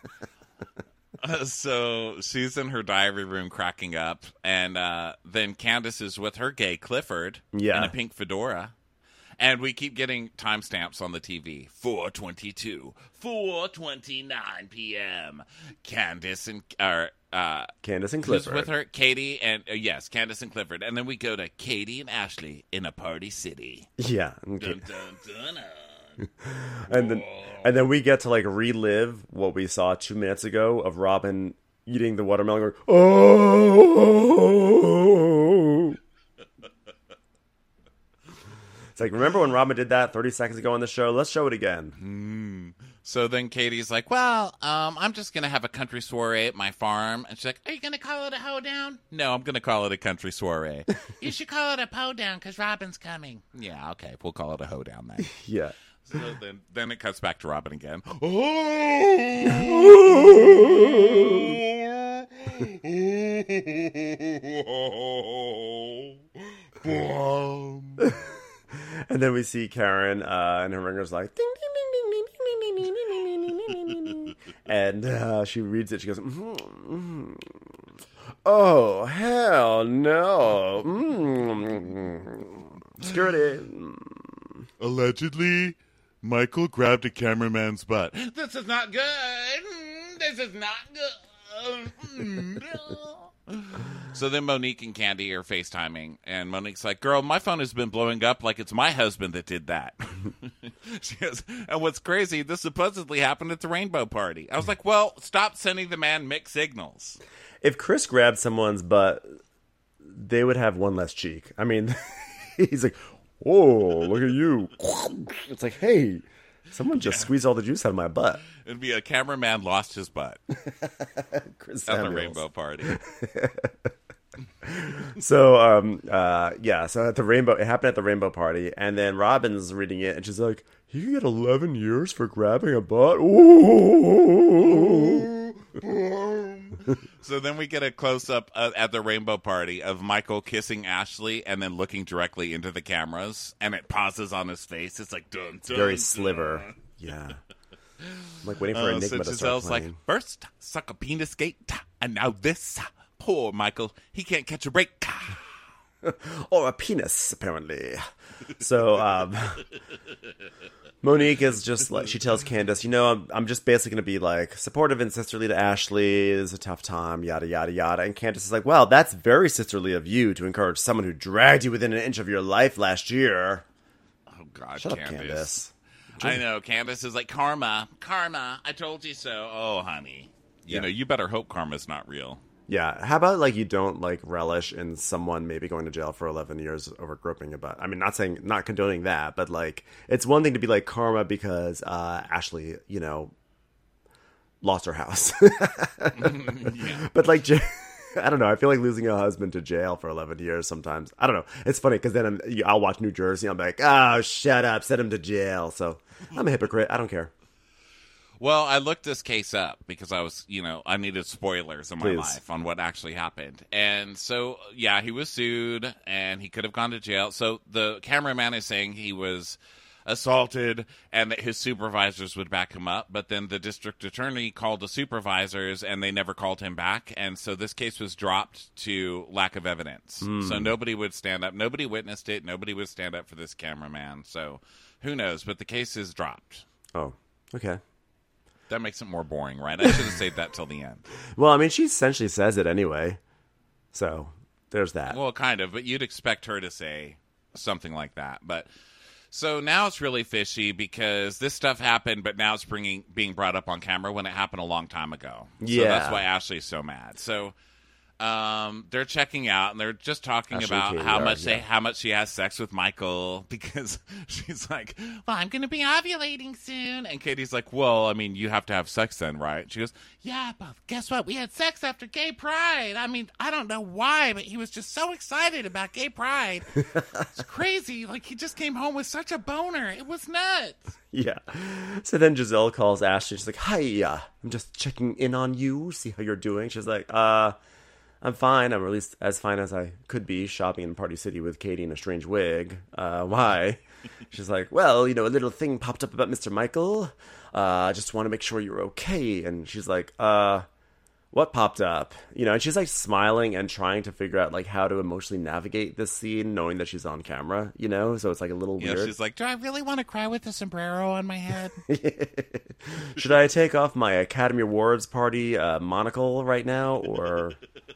So she's in her diary room cracking up, and then Candace is with her gay Clifford in a pink fedora. And we keep getting timestamps on the TV. 4:22, 4:29 p.m. Candace and Clifford. Who's with her? Katie and Candace and Clifford. And then we go to Katie and Ashley in a party city. Yeah. Okay. Dun, dun, dun, and then we get to like relive what we saw 2 minutes ago of Robin eating the watermelon going, oh. It's like, remember when Robin did that 30 seconds ago on the show? Let's show it again. So then Katie's like, well, I'm just going to have a country soiree at my farm. And she's like, are you going to call it a hoedown? No, I'm going to call it a country soiree. You should call it a po-down because Robin's coming. Yeah, okay, we'll call it a hoedown then. Yeah. So then it cuts back to Robin again. And then we see Karen, and her ringer's like, ding, ding, ding, ding, ding, ding, ding, ding, ding, ding, ding, ding. And she reads it. She goes, oh, hell no. Security. Allegedly, Michael grabbed a cameraman's butt. This is not good. This is not good. So then Monique and Candy are FaceTiming, and Monique's like, girl, my phone has been blowing up like it's my husband that did that. She goes, and what's crazy, this supposedly happened at the Rainbow Party. I was like, well, stop sending the man mixed signals. If Chris grabbed someone's butt, they would have one less cheek. I mean, he's like, oh, look at you. It's like, hey, someone just squeezed all the juice out of my butt. It'd be a cameraman lost his butt Chris at the Samuels. Rainbow Party. So, so at the Rainbow, it happened at the Rainbow Party, and then Robin's reading it, and she's like, you can get 11 years for grabbing a butt? Ooh. So then we get a close-up at the Rainbow Party of Michael kissing Ashley and then looking directly into the cameras, and it pauses on his face. It's like, dun, dun, Very dun. sliver. Yeah. I'm like waiting for Enigma to start Giselle's playing. like, first, suck a penis gate, and now this. Poor Michael. He can't catch a break. Or a penis, apparently. So, Monique is just like, she tells Candace, I'm just basically going to be like supportive and sisterly to Ashley. It's a tough time, yada, yada, yada. And Candace is like, well, that's very sisterly of you to encourage someone who dragged you within an inch of your life last year. Oh, God, Shut Candace. up, Candace. I know. Candace is like, karma, I told you so. Oh, honey. You better hope karma's not real. Yeah, how about like you don't like relish in someone maybe going to jail for 11 years over groping a butt? I mean, not condoning that, but like it's one thing to be like karma because Ashley, lost her house. Yeah. But like, I don't know. I feel like losing a husband to jail for 11 years sometimes. I don't know. It's funny because then I'll watch New Jersey. I'm like, oh, shut up, send him to jail. So I'm a hypocrite. I don't care. Well, I looked this case up because I was, I needed spoilers in my Please. life on what actually happened. And so, yeah, he was sued and he could have gone to jail. So the cameraman is saying he was assaulted and that his supervisors would back him up. But then the district attorney called the supervisors and they never called him back. And so this case was dropped to lack of evidence. So nobody would stand up. Nobody witnessed it. Nobody would stand up for this cameraman. So who knows? But the case is dropped. Oh, okay. That makes it more boring, right? I should have saved that till the end. Well, I mean, she essentially says it anyway. So there's that. Well, kind of, but you'd expect her to say something like that. But so now it's really fishy because this stuff happened, but now it's being brought up on camera when it happened a long time ago. Yeah. So that's why Ashley's so mad. So they're checking out and they're just talking Ashley about KDR, how much she has sex with Michael because she's like, well, I'm going to be ovulating soon. And Katie's like, well, I mean, you have to have sex then, right? She goes, yeah, but guess what? We had sex after Gay Pride. I mean, I don't know why, but he was just so excited about Gay Pride. It's crazy. Like, he just came home with such a boner. It was nuts. Yeah. So then Giselle calls Ashley. She's like, hi, I'm just checking in on you, see how you're doing. She's like, I'm fine. I'm at least as fine as I could be shopping in Party City with Katie in a strange wig. Why? She's like, well, a little thing popped up about Mr. Michael. I just want to make sure you're okay. And she's like, what popped up? And she's like smiling and trying to figure out like how to emotionally navigate this scene, knowing that she's on camera, so it's like a little weird. She's like, do I really want to cry with a sombrero on my head? Should I take off my Academy Awards party monocle right now, or...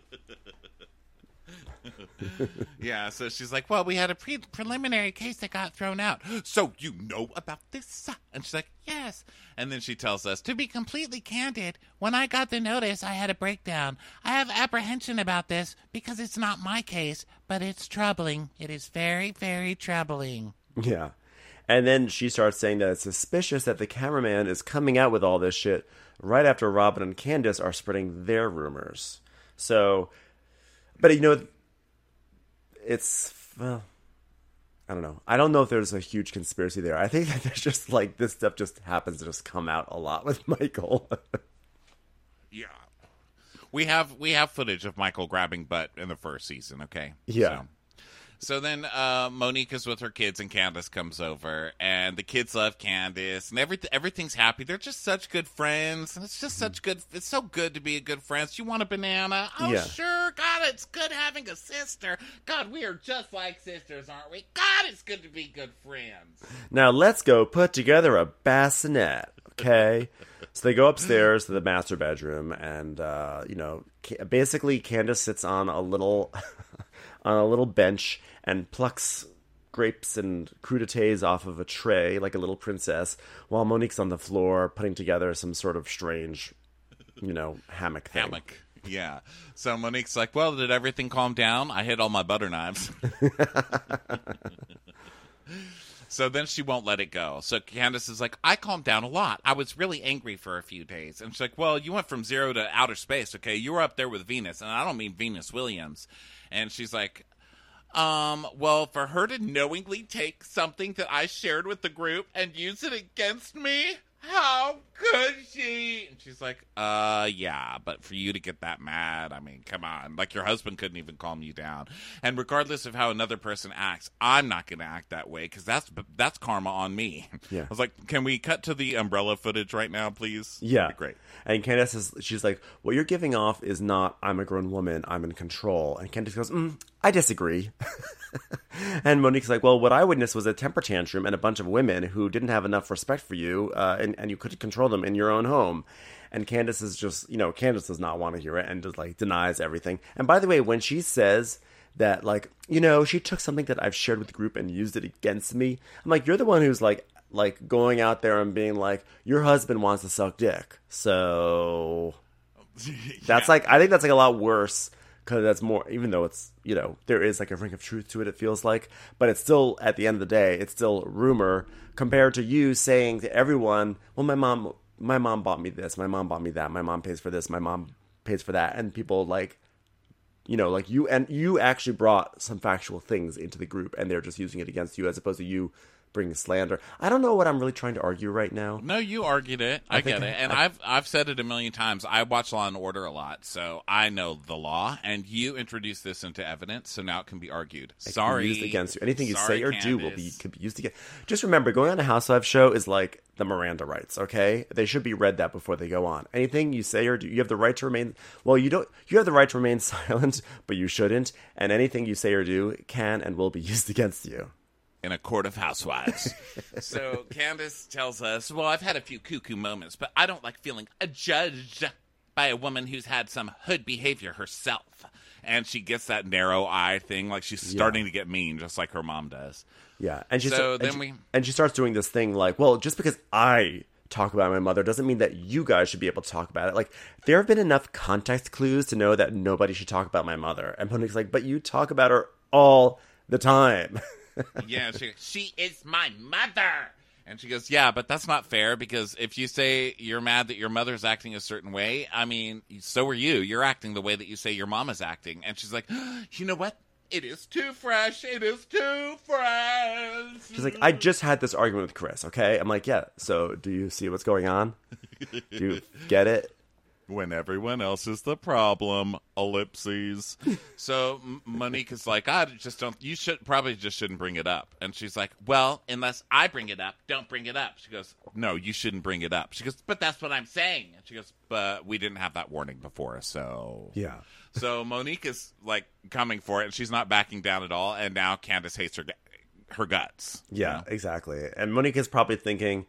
Yeah, so she's like, well, we had a preliminary case that got thrown out. So you know about this? And she's like, yes. And then she tells us, to be completely candid, when I got the notice, I had a breakdown. I have apprehension about this because it's not my case, but it's troubling. It is very, very troubling. Yeah. And then she starts saying that it's suspicious that the cameraman is coming out with all this shit right after Robin and Candace are spreading their rumors. So, but it's, well, I don't know. I don't know if there's a huge conspiracy there. I think that there's just like this stuff just happens to just come out a lot with Michael. Yeah. We have footage of Michael grabbing butt in the first season, okay? Yeah. So then Monique is with her kids and Candace comes over and the kids love Candace and everything's happy. They're just such good friends and it's just it's so good to be a good friend. You want a banana? Oh, yeah. Sure. God, it's good having a sister. God, we are just like sisters, aren't we? God, it's good to be good friends. Now let's go put together a bassinet, okay? So they go upstairs to the master bedroom, and basically Candace sits on a little bench and plucks grapes and crudités off of a tray like a little princess, while Monique's on the floor putting together some sort of strange, hammock thing. Hammock. Yeah. So Monique's like, well, did everything calm down? I hit all my butter knives. So then she won't let it go. So Candace is like, I calmed down a lot. I was really angry for a few days. And she's like, well, you went from zero to outer space, okay? You were up there with Venus, and I don't mean Venus Williams. And she's like, well, for her to knowingly take something that I shared with the group and use it against me? How could she? And she's like, yeah, but for you to get that mad, I mean, come on. Like, your husband couldn't even calm you down. And regardless of how another person acts, I'm not going to act that way, because that's karma on me. Yeah. I was like, can we cut to the umbrella footage right now, please? Yeah. That'd be great. And Candace she's like, what you're giving off is not, I'm a grown woman, I'm in control. And Candace goes, I disagree. And Monique's like, well, what I witnessed was a temper tantrum and a bunch of women who didn't have enough respect for you, and you couldn't control them in your own home. And Candace is just, Candace does not want to hear it and just, like, denies everything. And by the way, when she says that, like, she took something that I've shared with the group and used it against me, I'm like, you're the one who's, like going out there and being like, your husband wants to suck dick. So that's like, I think that's like a lot worse, because that's more, even though it's, there is like a ring of truth to it, it feels like, but it's still, at the end of the day, it's still rumor compared to you saying to everyone, well, my mom bought me this, my mom bought me that, my mom pays for this, my mom pays for that. And people like, you actually brought some factual things into the group, and they're just using it against you as opposed to you bringing slander. I don't know what I'm really trying to argue right now. No, you argued it. I get it. And I've said it a million times. I watch Law and Order a lot, so I know the law. And you introduced this into evidence, so now it can be argued. Sorry. Used against you. Anything you say or Candace. do could be used against. Just remember, going on a Housewives show is like the Miranda rights, okay? They should be read that before they go on. Anything you say or do, you have the right to remain, well, you have the right to remain silent, but you shouldn't. And anything you say or do can and will be used against you. In a court of housewives. So Candace tells us, well, I've had a few cuckoo moments, but I don't like feeling judged by a woman who's had some hood behavior herself. And she gets that narrow eye thing, like she's starting to get mean, just like her mom does. Yeah, and she she starts doing this thing like, well, just because I talk about my mother doesn't mean that you guys should be able to talk about it. Like, there have been enough context clues to know that nobody should talk about my mother. And Monique's like, but you talk about her all the time. Yeah, she is my mother. And she goes, yeah, but that's not fair, because if you say you're mad that your mother's acting a certain way, I mean, so are you. You're acting the way that you say your mom is acting. And she's like, you know what? It is too fresh. It is too fresh. She's like, I just had this argument with Chris, okay? I'm like, yeah, so do you see what's going on? Do you get it? When everyone else is the problem, ellipses. So Monique is like, I just don't, you shouldn't bring it up. And she's like, well, unless I bring it up, don't bring it up. She goes, no, you shouldn't bring it up. She goes, but that's what I'm saying. And she goes, but we didn't have that warning before, so. Yeah. So Monique is like coming for it, and she's not backing down at all. And now Candace hates her guts. Yeah, exactly. And Monique is probably thinking,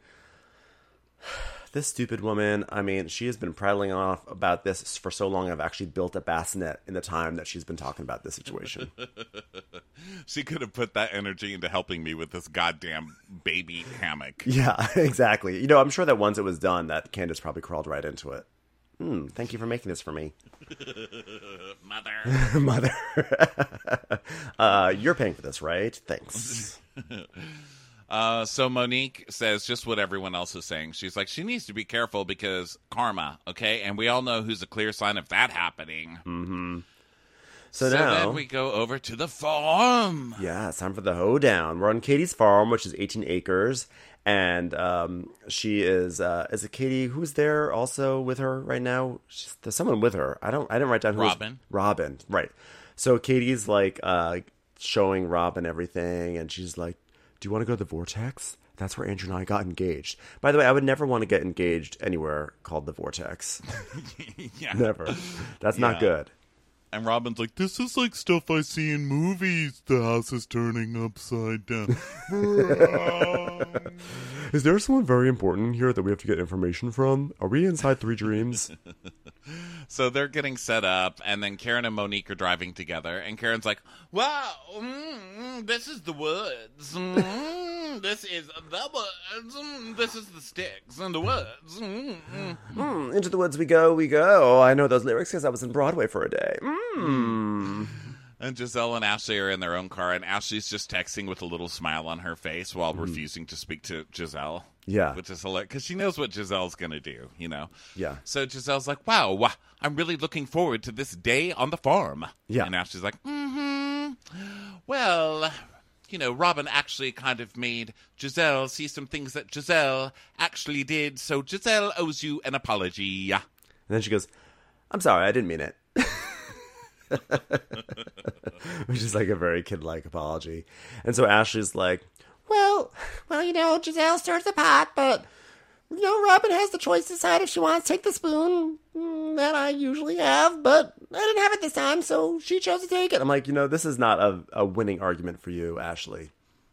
this stupid woman, I mean, she has been prattling off about this for so long. I've actually built a bassinet in the time that she's been talking about this situation. She could have put that energy into helping me with this goddamn baby hammock. Yeah, exactly. I'm sure that once it was done, that Candace probably crawled right into it. Thank you for making this for me. Mother. You're paying for this, right? Thanks. So Monique says just what everyone else is saying. She's like, she needs to be careful because karma, okay? And we all know who's a clear sign of that happening. Mm-hmm. So now then we go over to the farm. Yeah, it's time for the hoedown. We're on Katie's farm, which is 18 acres. And she is it Katie? Who's there also with her right now? There's someone with her. I didn't write down who. Robin, right. So Katie's like showing Robin everything, and she's like, do you want to go to the Vortex? That's where Andrew and I got engaged. By the way, I would never want to get engaged anywhere called the Vortex. Yeah. Never. That's not good. And Robin's like, this is like stuff I see in movies. The house is turning upside down. Is there someone very important here that we have to get information from? Are we inside 3 Dreams? So they're getting set up, and then Karen and Monique are driving together, and Karen's like, wow, this is the woods. This is the woods. This is the sticks and the woods. Into the woods we go, we go. I know those lyrics because I was in Broadway for a day. And Giselle and Ashley are in their own car, and Ashley's just texting with a little smile on her face while refusing to speak to Giselle. Yeah. Which is hilarious, because she knows what Giselle's going to do, you know? Yeah. So Giselle's like, wow, I'm really looking forward to this day on the farm. Yeah. And Ashley's like, well, you know, Robin actually kind of made Giselle see some things that Giselle actually did, so Giselle owes you an apology. And then she goes, I'm sorry, I didn't mean it. Which is like a very kid-like apology. And so Ashley's like, well, you know, Giselle stirs the pot, but, you know, Robin has the choice to decide if she wants to take the spoon that I usually have, but I didn't have it this time, so she chose to take it. I'm like, you know, this is not a winning argument for you, Ashley.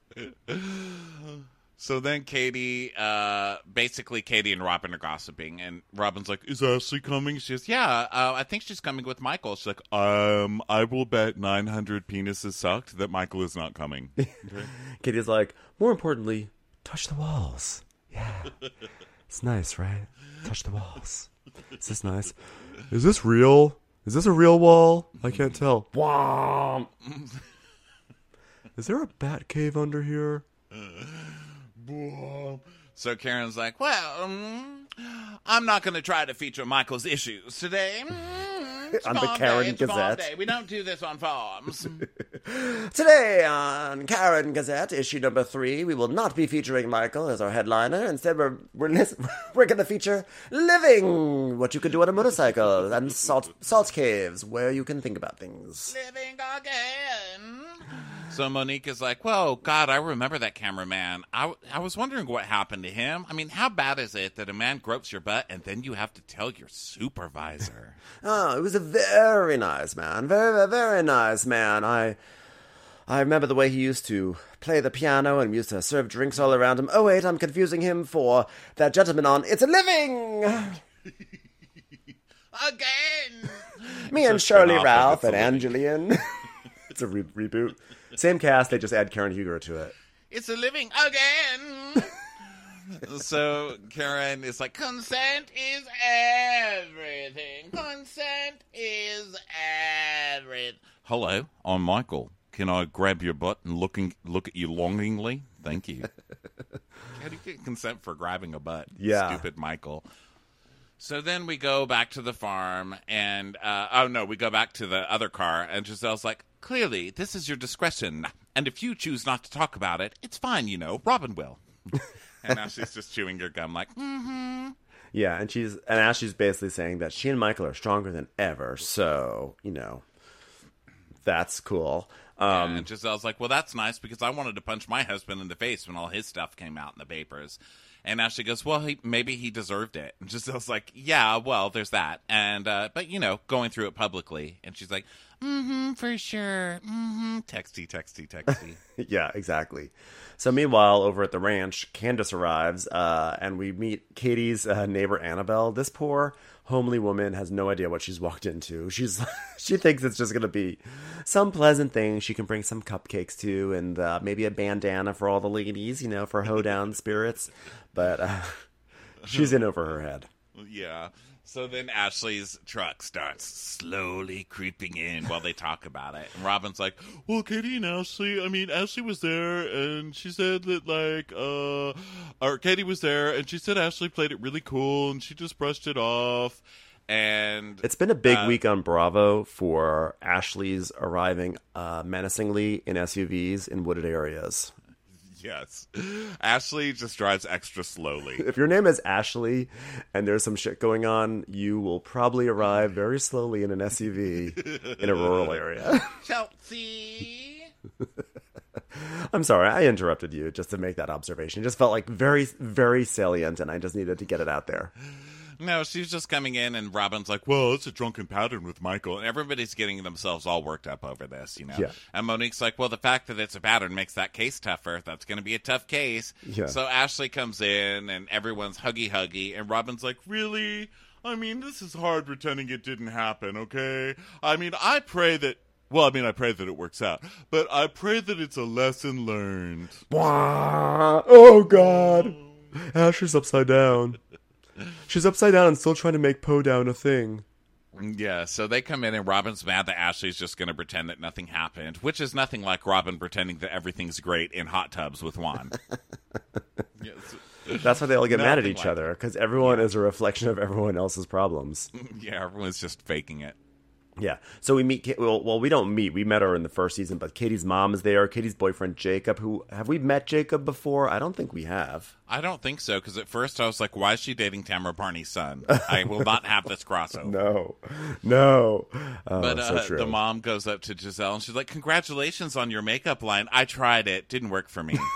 So then Katie and Robin are gossiping, and Robin's like, is Ashley coming? She goes, yeah, I think she's coming with Michael. She's like, I will bet 900 penises sucked that Michael is not coming. Katie's like, more importantly, touch the walls. Yeah. It's nice, right? Touch the walls. Is this nice? Is this real? Is this a real wall? I can't tell. Womp. Is there a bat cave under here? So Karen's like, well, I'm not going to try to feature Michael's issues today. On the Karen Gazette. We don't do this on farms. Today on Karen Gazette, issue number 3, we will not be featuring Michael as our headliner. Instead, we're going to feature living, what you can do on a motorcycle, and salt caves, where you can think about things. Living again. So Monique is like, whoa, God, I remember that cameraman. I was wondering what happened to him. I mean, how bad is it that a man gropes your butt and then you have to tell your supervisor? Oh, it was a very nice man. Very, very nice man. I remember the way he used to play the piano and used to serve drinks all around him. Oh, wait, I'm confusing him for that gentleman on It's a Living! Again! Me and Shirley Ralph and Angeline. It's a reboot. Same cast, they just add Karen Huger to it. It's a living again. So Karen is like, consent is everything. Consent is everything. Hello, I'm Michael. Can I grab your butt and look at you longingly? Thank you. How do you get consent for grabbing a butt? Yeah. Stupid Michael. So then we go back to the farm, and, we go back to the other car, and Giselle's like, clearly, this is your discretion, and if you choose not to talk about it, it's fine, you know, Robin will. And now she's just chewing her gum like, Yeah, and Ashley's basically saying that she and Michael are stronger than ever, so, you know, that's cool. And Giselle's like, well, that's nice, because I wanted to punch my husband in the face when all his stuff came out in the papers. And Ashley goes, well, maybe he deserved it. And Giselle's like, yeah, well, there's that. And, but, you know, going through it publicly. And she's like, for sure. Texty. Yeah, exactly. So meanwhile, over at the ranch, Candace arrives, and we meet Katie's neighbor, Annabelle. This poor homely woman has no idea what she's walked into. She thinks it's just going to be some pleasant thing she can bring some cupcakes to, and maybe a bandana for all the ladies, you know, for hoedown spirits. But she's in over her head. Yeah. So then Ashley's truck starts slowly creeping in while they talk about it. And Robin's like, well, Katie and Ashley, Ashley was there, and she said that, Katie was there, and she said Ashley played it really cool, and she just brushed it off. And it's been a big week on Bravo for Ashley's arriving menacingly in SUVs in wooded areas. Yes. Ashley just drives extra slowly. If your name is Ashley and there's some shit going on, you will probably arrive very slowly in an SUV in a rural area. Chelsea! I'm sorry, I interrupted you just to make that observation. It just felt like very, very salient, and I just needed to get it out there. No, she's just coming in, and Robin's like, well, it's a drunken pattern with Michael. And everybody's getting themselves all worked up over this, you know? Yeah. And Monique's like, well, the fact that it's a pattern makes that case tougher. That's going to be a tough case. Yeah. So Ashley comes in, and everyone's huggy-huggy. And Robin's like, really? I mean, this is hard pretending it didn't happen, okay? I mean, I pray that it works out. But I pray that it's a lesson learned. Oh, God. Ashley's upside down. She's upside down and still trying to make Poe down a thing. Yeah, so they come in and Robin's mad that Ashley's just going to pretend that nothing happened, which is nothing like Robin pretending that everything's great in hot tubs with Juan. That's why they all get mad at each like other, because everyone is a reflection of everyone else's problems. Yeah, everyone's just faking it. Yeah. So we meet, well, we don't meet. We met her in the first season, but Katie's mom is there. Katie's boyfriend, Jacob, have we met Jacob before? I don't think we have. I don't think so, because at first I was like, why is she dating Tamara Barney's son? I will not have this crossover. No. But so true. the mom goes up to Giselle, and she's like, congratulations on your makeup line. I tried it. Didn't work for me.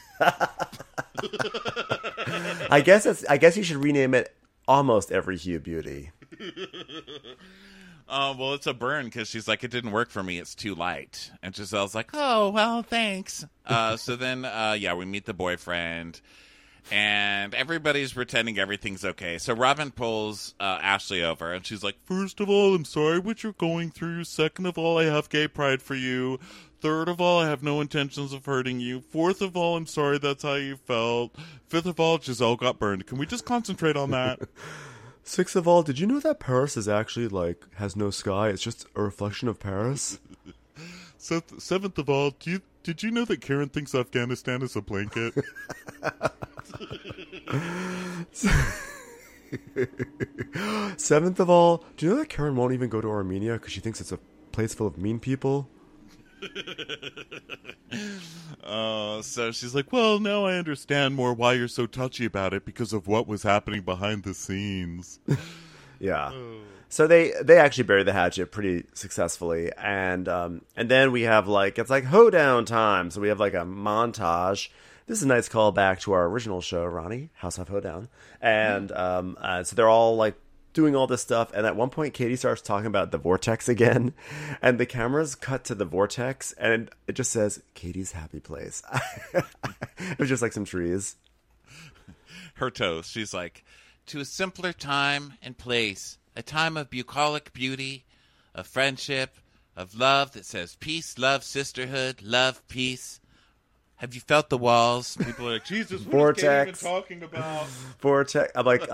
I guess you should rename it Almost Every Hue Beauty. Well, it's a burn because she's like, it didn't work for me. It's too light. And Giselle's like, oh, well, thanks. So then, we meet the boyfriend, and everybody's pretending everything's okay. So Robin pulls Ashley over, and she's like, first of all, I'm sorry what you're going through. Second of all, I have gay pride for you. Third of all, I have no intentions of hurting you. Fourth of all, I'm sorry that's how you felt. Fifth of all, Giselle got burned. Can we just concentrate on that? Sixth of all, did you know that Paris is actually, has no sky? It's just a reflection of Paris? Seventh of all, did you know that Karen thinks Afghanistan is a blanket? Seventh of all, do you know that Karen won't even go to Armenia because she thinks it's a place full of mean people? So she's like, well, now I understand more why you're so touchy about it because of what was happening behind the scenes. Yeah. So they actually bury the hatchet pretty successfully, and then we have it's hoedown time. So we have a montage. This is a nice callback to our original show, Ronnie, House of Hoedown, and so they're all doing all this stuff, and at one point Katie starts talking about the vortex again, and the cameras cut to the vortex, and it just says Katie's happy place. It was just some trees. Her toast. She's like, to a simpler time and place, a time of bucolic beauty, of friendship, of love that says peace, love, sisterhood, love, peace. Have you felt the walls? People are like, Jesus, what is Katie even talking about? Vortex. I'm like,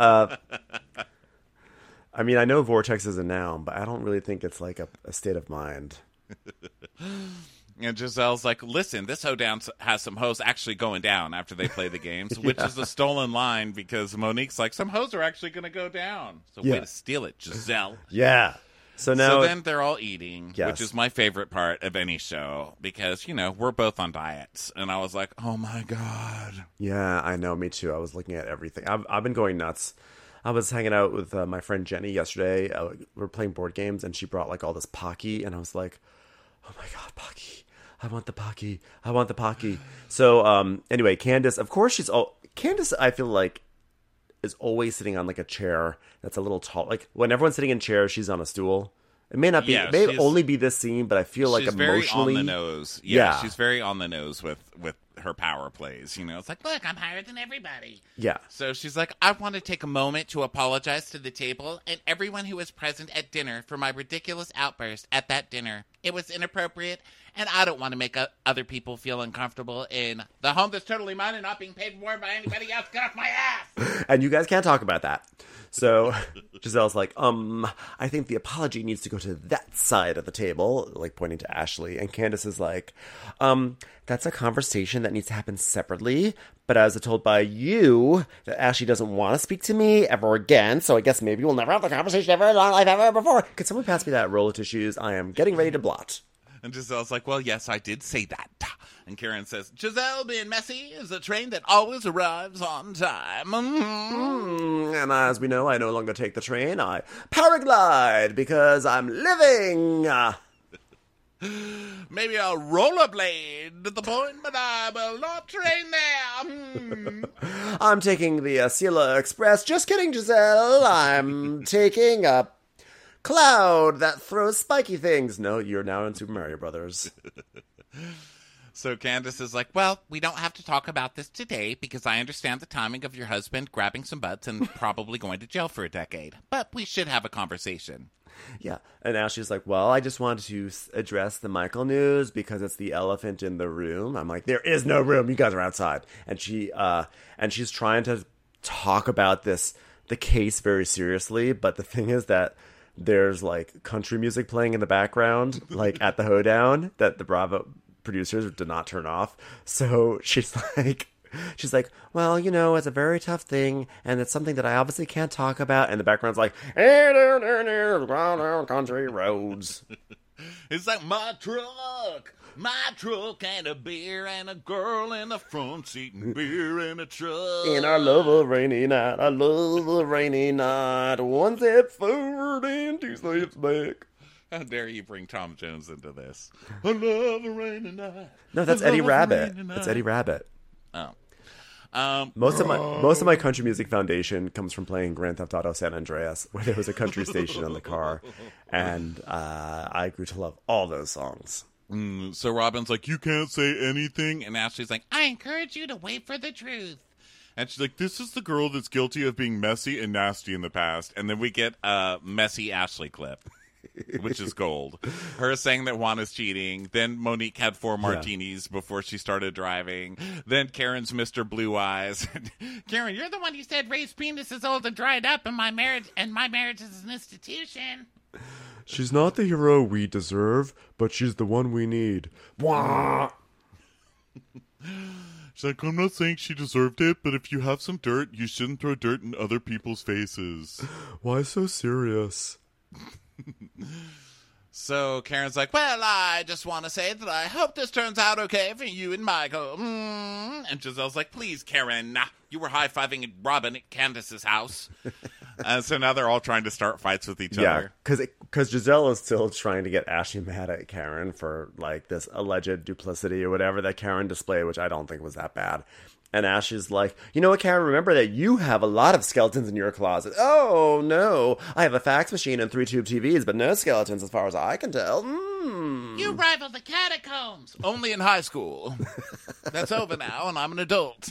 I mean, I know vortex is a noun, but I don't really think it's a state of mind. And Giselle's like, listen, this hoedown has some hoes actually going down after they play the games, which is a stolen line because Monique's like, some hoes are actually going to go down. So way to steal it, Giselle. Yeah. So then they're all eating, yes, which is my favorite part of any show because, we're both on diets. And I was like, oh, my God. Yeah, I know. Me too. I was looking at everything. I've been going nuts. I was hanging out with my friend Jenny yesterday. We were playing board games, and she brought all this Pocky, and I was like, oh my God, Pocky. I want the Pocky. I want the Pocky. So anyway, Candace, of course Candace, I feel is always sitting on a chair that's a little tall. When everyone's sitting in chairs, she's on a stool. It may not be. It may only be this scene, but I feel she's emotionally, very on the nose. Yeah, she's very on the nose with her power plays. It's like, look, I'm higher than everybody. Yeah. So she's like, I want to take a moment to apologize to the table and everyone who was present at dinner for my ridiculous outburst at that dinner. It was inappropriate, and I don't want to make other people feel uncomfortable in the home that's totally mine and not being paid for by anybody else. Get off my ass! And you guys can't talk about that. So Giselle's like, I think the apology needs to go to that side of the table, pointing to Ashley. And Candace is like, that's a conversation that needs to happen separately. But I was told by you that Ashley doesn't want to speak to me ever again. So I guess maybe we'll never have the conversation ever in my life ever before. Could someone pass me that roll of tissues? I am getting ready to blot. And Giselle's like, well, yes, I did say that. And Karen says, Giselle being messy is a train that always arrives on time. And as we know, I no longer take the train. I paraglide because I'm living. Maybe I'll rollerblade to the point, but I will not train there. I'm taking the Sela Express. Just kidding, Giselle. I'm taking a cloud that throws spiky things. No, you're now in Super Mario Brothers. So Candace is like, well, we don't have to talk about this today because I understand the timing of your husband grabbing some butts and probably going to jail for a decade. But we should have a conversation. Yeah, and Ashley's like, well, I just wanted to address the Michael news because it's the elephant in the room. I'm like, there is no room. You guys are outside. And she's trying to talk about the case very seriously. But the thing is that there's like country music playing in the background, like at the hoedown that the Bravo producers did not turn off. So she's like, well, it's a very tough thing, and it's something that I obviously can't talk about. And the background's like, country roads. It's like my truck, and a beer, and a girl in the front seat, and beer in a truck. And I love a rainy night. One step forward and two steps back. How dare you bring Tom Jones into this? I love a rainy night. No, that's Eddie Rabbit. That's Eddie Rabbit. Oh. Most of my country music foundation comes from playing Grand Theft Auto San Andreas, where there was a country station on the car, and I grew to love all those songs. So Robin's like, you can't say anything, and Ashley's like, I encourage you to wait for the truth. And she's like, this is the girl that's guilty of being messy and nasty in the past. And then we get a messy Ashley clip, which is gold. Her saying that Juan is cheating. Then Monique had 4 martinis before she started driving. Then Karen's Mr. Blue Eyes. Karen, you're the one who said Ray's penis is old and dried up, and my marriage is an institution. She's not the hero we deserve, but she's the one we need. Wah! She's like, I'm not saying she deserved it, but if you have some dirt, you shouldn't throw dirt in other people's faces. Why so serious? So Karen's like, well, I just want to say that I hope this turns out okay for you and Michael. And Giselle's like, please, Karen, you were high-fiving Robin at Candace's house. So now they're all trying to start fights with each other. Because Giselle is still trying to get Ashley mad at Karen for like this alleged duplicity or whatever that Karen displayed, which I don't think was that bad. And Ashley's like, you know what, Karen, remember that you have a lot of skeletons in your closet. Oh, no. I have a fax machine and 3 tube TVs, but no skeletons as far as I can tell. You rival the catacombs. Only in high school. That's over now, and I'm an adult.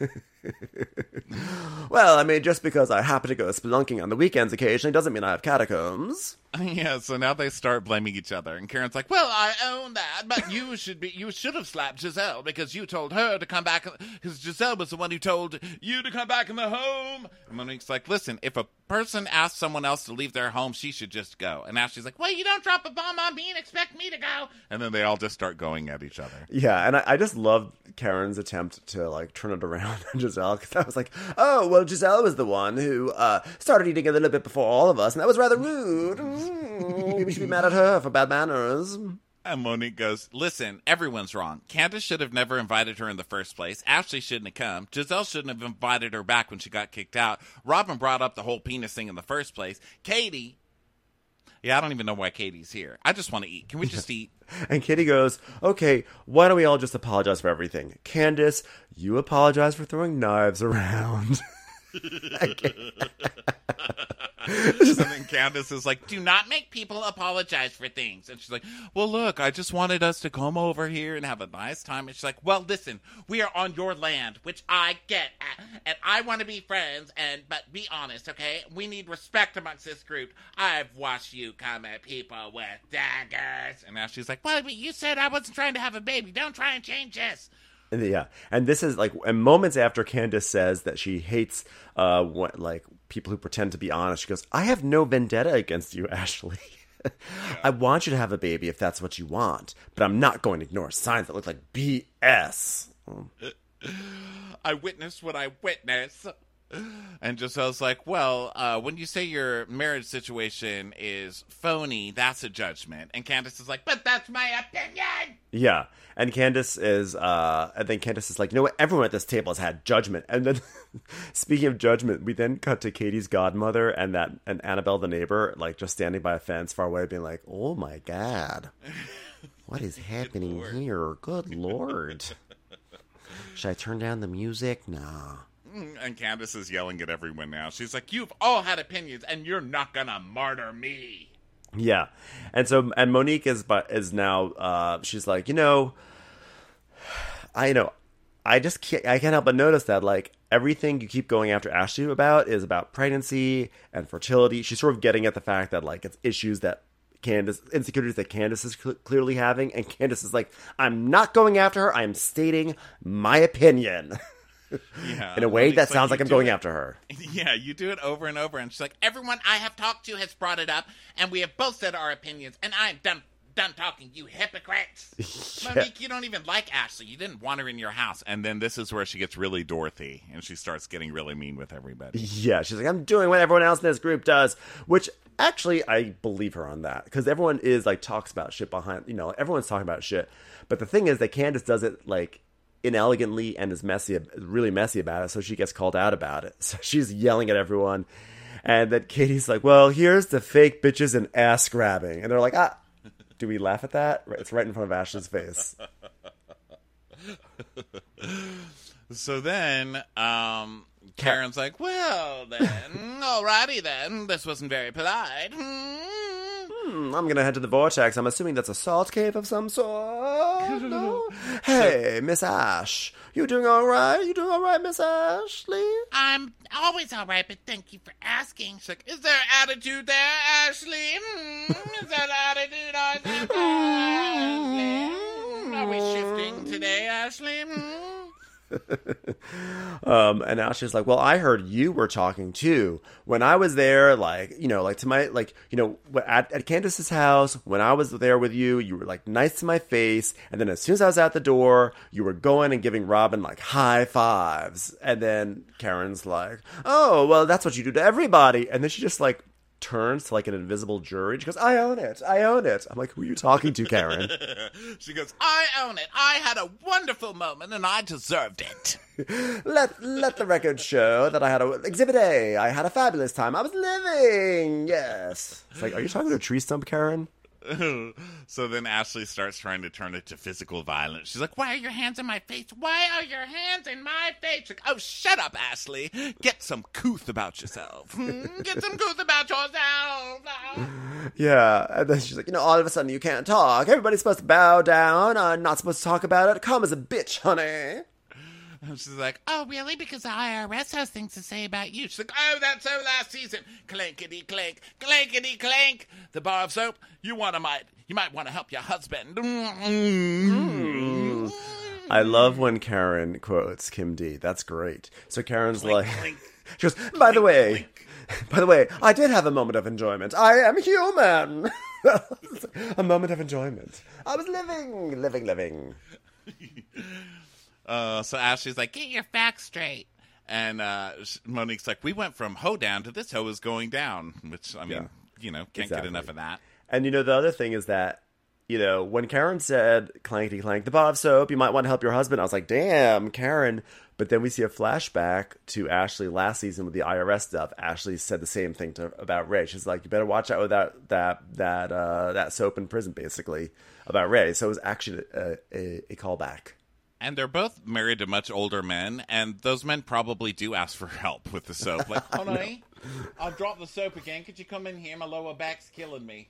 Well, I mean, just because I happen to go spelunking on the weekends occasionally doesn't mean I have catacombs. Yeah, so now they start blaming each other, and Karen's like, well, I own that, but you should have slapped Giselle because you told her to come back, because Giselle was the one who told you to come back in the home. And Monique's like, listen, if a person asks someone else to leave their home, she should just go. And Ashley's like, well, you don't drop a bomb on me and expect me to go. And then they all just start going at each other. Yeah, and I just loved Karen's attempt to, like, turn it around on Giselle, because I was like, oh, well, Giselle was the one who started eating a little bit before all of us, and that was rather rude. We should be mad at her for bad manners. And Monique goes, listen, everyone's wrong. Candace should have never invited her in the first place. Ashley shouldn't have come. Giselle shouldn't have invited her back when she got kicked out. Robin brought up the whole penis thing in the first place. Katie, I don't even know why Katie's here. I just want to eat. Can we just eat? And Katie goes, okay, why don't we all just apologize for everything? Candace, you apologize for throwing knives around. And then Candace is like, do not make people apologize for things. And she's like, well, look, I just wanted us to come over here and have a nice time. And she's like, well, listen, we are on your land, which I get. And I want to be friends, but be honest, okay? We need respect amongst this group. I've watched you come at people with daggers. And now she's like, well, but you said I wasn't trying to have a baby. Don't try and change this. Yeah, and this is like, and moments after Candace says that she hates people who pretend to be honest, she goes, I have no vendetta against you, Ashley. I want you to have a baby if that's what you want, but I'm not going to ignore signs that look like BS. I witnessed what I witnessed. And Giselle's like, well, when you say your marriage situation is phony, that's a judgment. And Candace is like, but that's my opinion. Yeah. And Candace is, like, you know what? Everyone at this table has had judgment. And then, speaking of judgment, we then cut to Katie's godmother and Annabelle the neighbor, like, just standing by a fence far away being like, oh my God. What is happening here? Good Lord. Should I turn down the music? Nah. And Candace is yelling at everyone now. She's like, you've all had opinions, and you're not gonna martyr me. Yeah. And Monique is now, she's like, I can't help but notice that, like, everything you keep going after Ashley about is about pregnancy and fertility. She's sort of getting at the fact that, like, it's issues that insecurities that Candace is clearly having. And Candace is like, I'm not going after her. I'm stating my opinion. Yeah, in a way that sounds like I'm going after her. Yeah, you do it over and over. And she's like, everyone I have talked to has brought it up, and we have both said our opinions, and I'm done talking, you hypocrites. Yeah. Monique, you don't even like Ashley. You didn't want her in your house. And then this is where she gets really Dorothy, and she starts getting really mean with everybody. Yeah, she's like, I'm doing what everyone else in this group does, which actually I believe her on that, because everyone is like talks about shit behind, everyone's talking about shit. But the thing is that Candace does it like inelegantly and is really messy about it, so she gets called out about it. So she's yelling at everyone, and then Katie's like, well, here's the fake bitches and ass grabbing. And they're like, do we laugh at that? It's right in front of Ashley's face. So then Karen's like, well then, alrighty then, this wasn't very polite. I'm going to head to the Vortex. I'm assuming that's a salt cave of some sort. No? Hey, Miss Ash. You doing all right? You doing all right, Miss Ashley? I'm always all right, but thank you for asking. She's like, is there attitude there, Ashley? Is that attitude Ashley? Are we shifting today, Ashley? And Ashley's like, well, I heard you were talking too when I was there, at Candace's house. When I was there with you, you were like nice to my face, and then as soon as I was out the door, you were going and giving Robin like high fives. And then Karen's like, oh, well, that's what you do to everybody. And then she just like turns to like an invisible jury. She goes, I own it. I'm like, who are you talking to, Karen? She goes, I own it. I had a wonderful moment and I deserved it. Let the record show that I had Exhibit A. I had a fabulous time. I was living. Yes. It's like, are you talking to a tree stump, Karen? So then Ashley starts trying to turn it to physical violence. She's like, why are your hands in my face? Why are your hands in my face? She's like, oh, shut up, Ashley. Get some couth about yourself. Get some couth about yourself. Yeah. And then she's like, all of a sudden you can't talk. Everybody's supposed to bow down. I'm not supposed to talk about it. Calm as a bitch, honey. And she's like, oh, really? Because the IRS has things to say about you. She's like, oh, that's so last season. Clankety clank, clankety clank. The bar of soap. You might want to help your husband. I love when Karen quotes Kim D. That's great. So Karen's clink, like, clink, she goes, by the way, I did have a moment of enjoyment. I am human. A moment of enjoyment. I was living. So Ashley's like, get your facts straight. And Monique's like, we went from hoe down to this hoe is going down. Which, I mean, can't get enough of that. And, the other thing is that, when Karen said, clankety clank, the bar of soap, you might want to help your husband. I was like, damn, Karen. But then we see a flashback to Ashley last season with the IRS stuff. Ashley said the same thing about Ray. She's like, you better watch out with that soap in prison, basically, about Ray. So it was actually a callback. And they're both married to much older men, and those men probably do ask for help with the soap. Like, honey, I'll drop the soap again. Could you come in here? My lower back's killing me.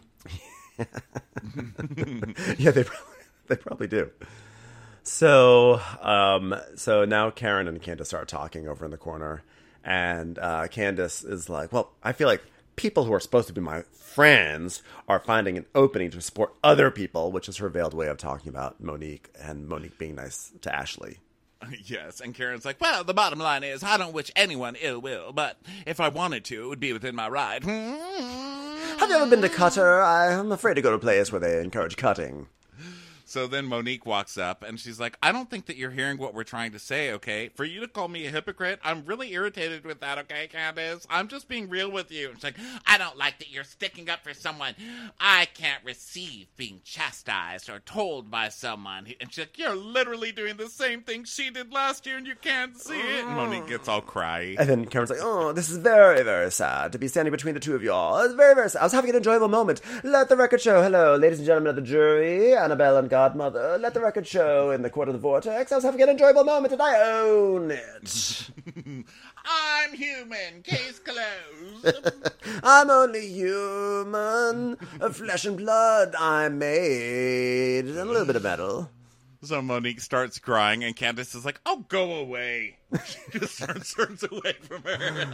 Yeah, they probably do. So now Karen and Candace start talking over in the corner, and Candace is like, well, I feel like people who are supposed to be my friends are finding an opening to support other people, which is her veiled way of talking about Monique, and Monique being nice to Ashley. Yes, and Karen's like, well, the bottom line is I don't wish anyone ill will, but if I wanted to, it would be within my right. Have you ever been to Qatar? I'm afraid to go to a place where they encourage cutting. So then Monique walks up, and she's like, I don't think that you're hearing what we're trying to say, okay? For you to call me a hypocrite, I'm really irritated with that, okay, Candace? I'm just being real with you. And she's like, I don't like that you're sticking up for someone. I can't receive being chastised or told by someone. And she's like, you're literally doing the same thing she did last year, and you can't see it. And Monique gets all cry. And then Karen's like, oh, this is very, very sad to be standing between the two of y'all. It's very, very sad. I was having an enjoyable moment. Let the record show. Hello, ladies and gentlemen of the jury, Annabelle and Godmother. Let the record show in the Court of the Vortex. I was having an enjoyable moment, and I own it. I'm human. Case closed. I'm only human. Of flesh and blood I'm made. And a little bit of metal. So Monique starts crying, and Candace is like, oh, go away. She just turns away from her.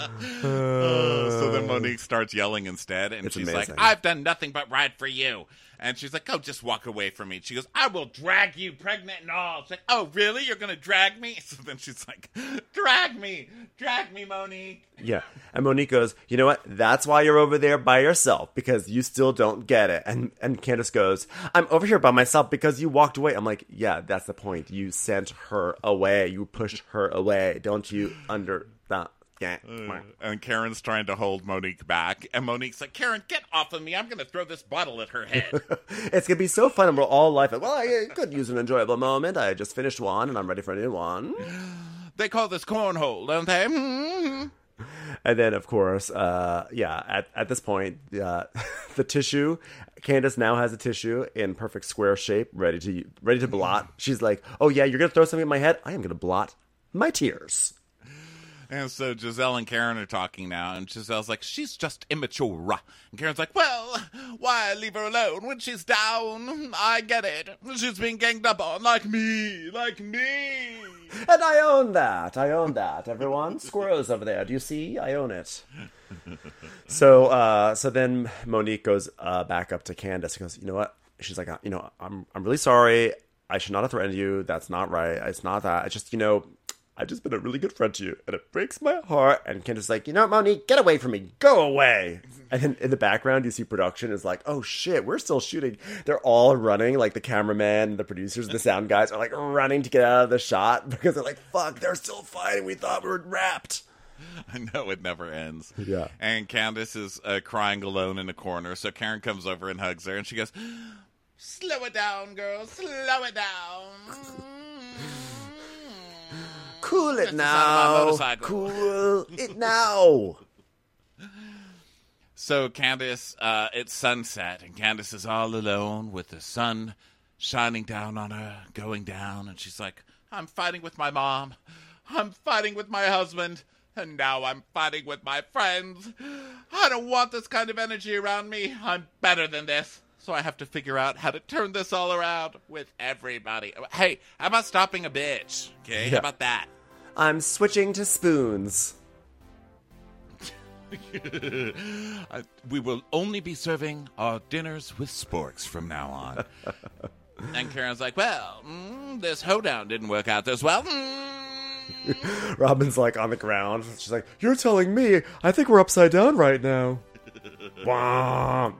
So then Monique starts yelling instead, and she's amazing. Like, I've done nothing but ride for you. And she's like, oh, just walk away from me. She goes, I will drag you, pregnant and all. She's like, oh, really? You're going to drag me? So then she's like, drag me, Monique. Yeah. And Monique goes, you know what? That's why you're over there by yourself, because you still don't get it. And Candace goes, I'm over here by myself because you walked away. I'm like, yeah, that's the point. You sent her away. You pushed her away. Don't you understand? And Karen's trying to hold Monique back. And Monique's like, Karen, get off of me. I'm going to throw this bottle at her head. It's going to be so fun. And we'll all laugh at, well, I could use an enjoyable moment. I just finished one and I'm ready for a new one. They call this cornhole, don't they? And then, of course, at this point, the tissue, Candace now has a tissue in perfect square shape, ready to blot. She's like, oh yeah, you're going to throw something at my head? I am going to blot my tears. And so Giselle and Karen are talking now, and Giselle's like, she's just immature. And Karen's like, well, why leave her alone when she's down? I get it. She's being ganged up on like me. And I own that, everyone. Squirrels over there, do you see? I own it. So then Monique goes back up to Candace and goes, you know what? She's like, I'm really sorry. I should not have threatened you. That's not right. It's not that. It's just, I've just been a really good friend to you, and it breaks my heart. And Candace's like, Monique, get away from me. Go away. And then in the background, you see production is like, oh, shit, we're still shooting. They're all running, like the cameraman, the producers, the sound guys are like running to get out of the shot because they're like, fuck, they're still fighting. We thought we were wrapped. I know, it never ends. Yeah. And Candace is crying alone in a corner, so Karen comes over and hugs her, and she goes, slow it down, girl, slow it down. Cool it now. Cool it now. So Candace, it's sunset, and Candace is all alone with the sun shining down on her, going down, and she's like, I'm fighting with my mom. I'm fighting with my husband. And now I'm fighting with my friends. I don't want this kind of energy around me. I'm better than this. So I have to figure out how to turn this all around with everybody. Hey, how about stopping a bitch? Okay, How about that? I'm switching to spoons. We will only be serving our dinners with sporks from now on. And Karen's like, well, this hoedown didn't work out as well. Robin's like on the ground. She's like, you're telling me? I think we're upside down right now. Wow.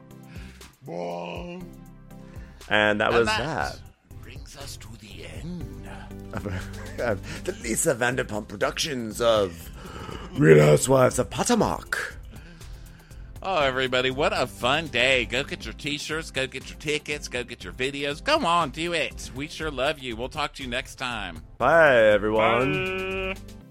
And that was that. Brings us to the end of the Lisa Vanderpump Productions of Real Housewives of Potomac. Oh, everybody, what a fun day. Go get your t-shirts, go get your tickets, go get your videos. Come on, do it. We sure love you. We'll talk to you next time. Bye, everyone. Bye.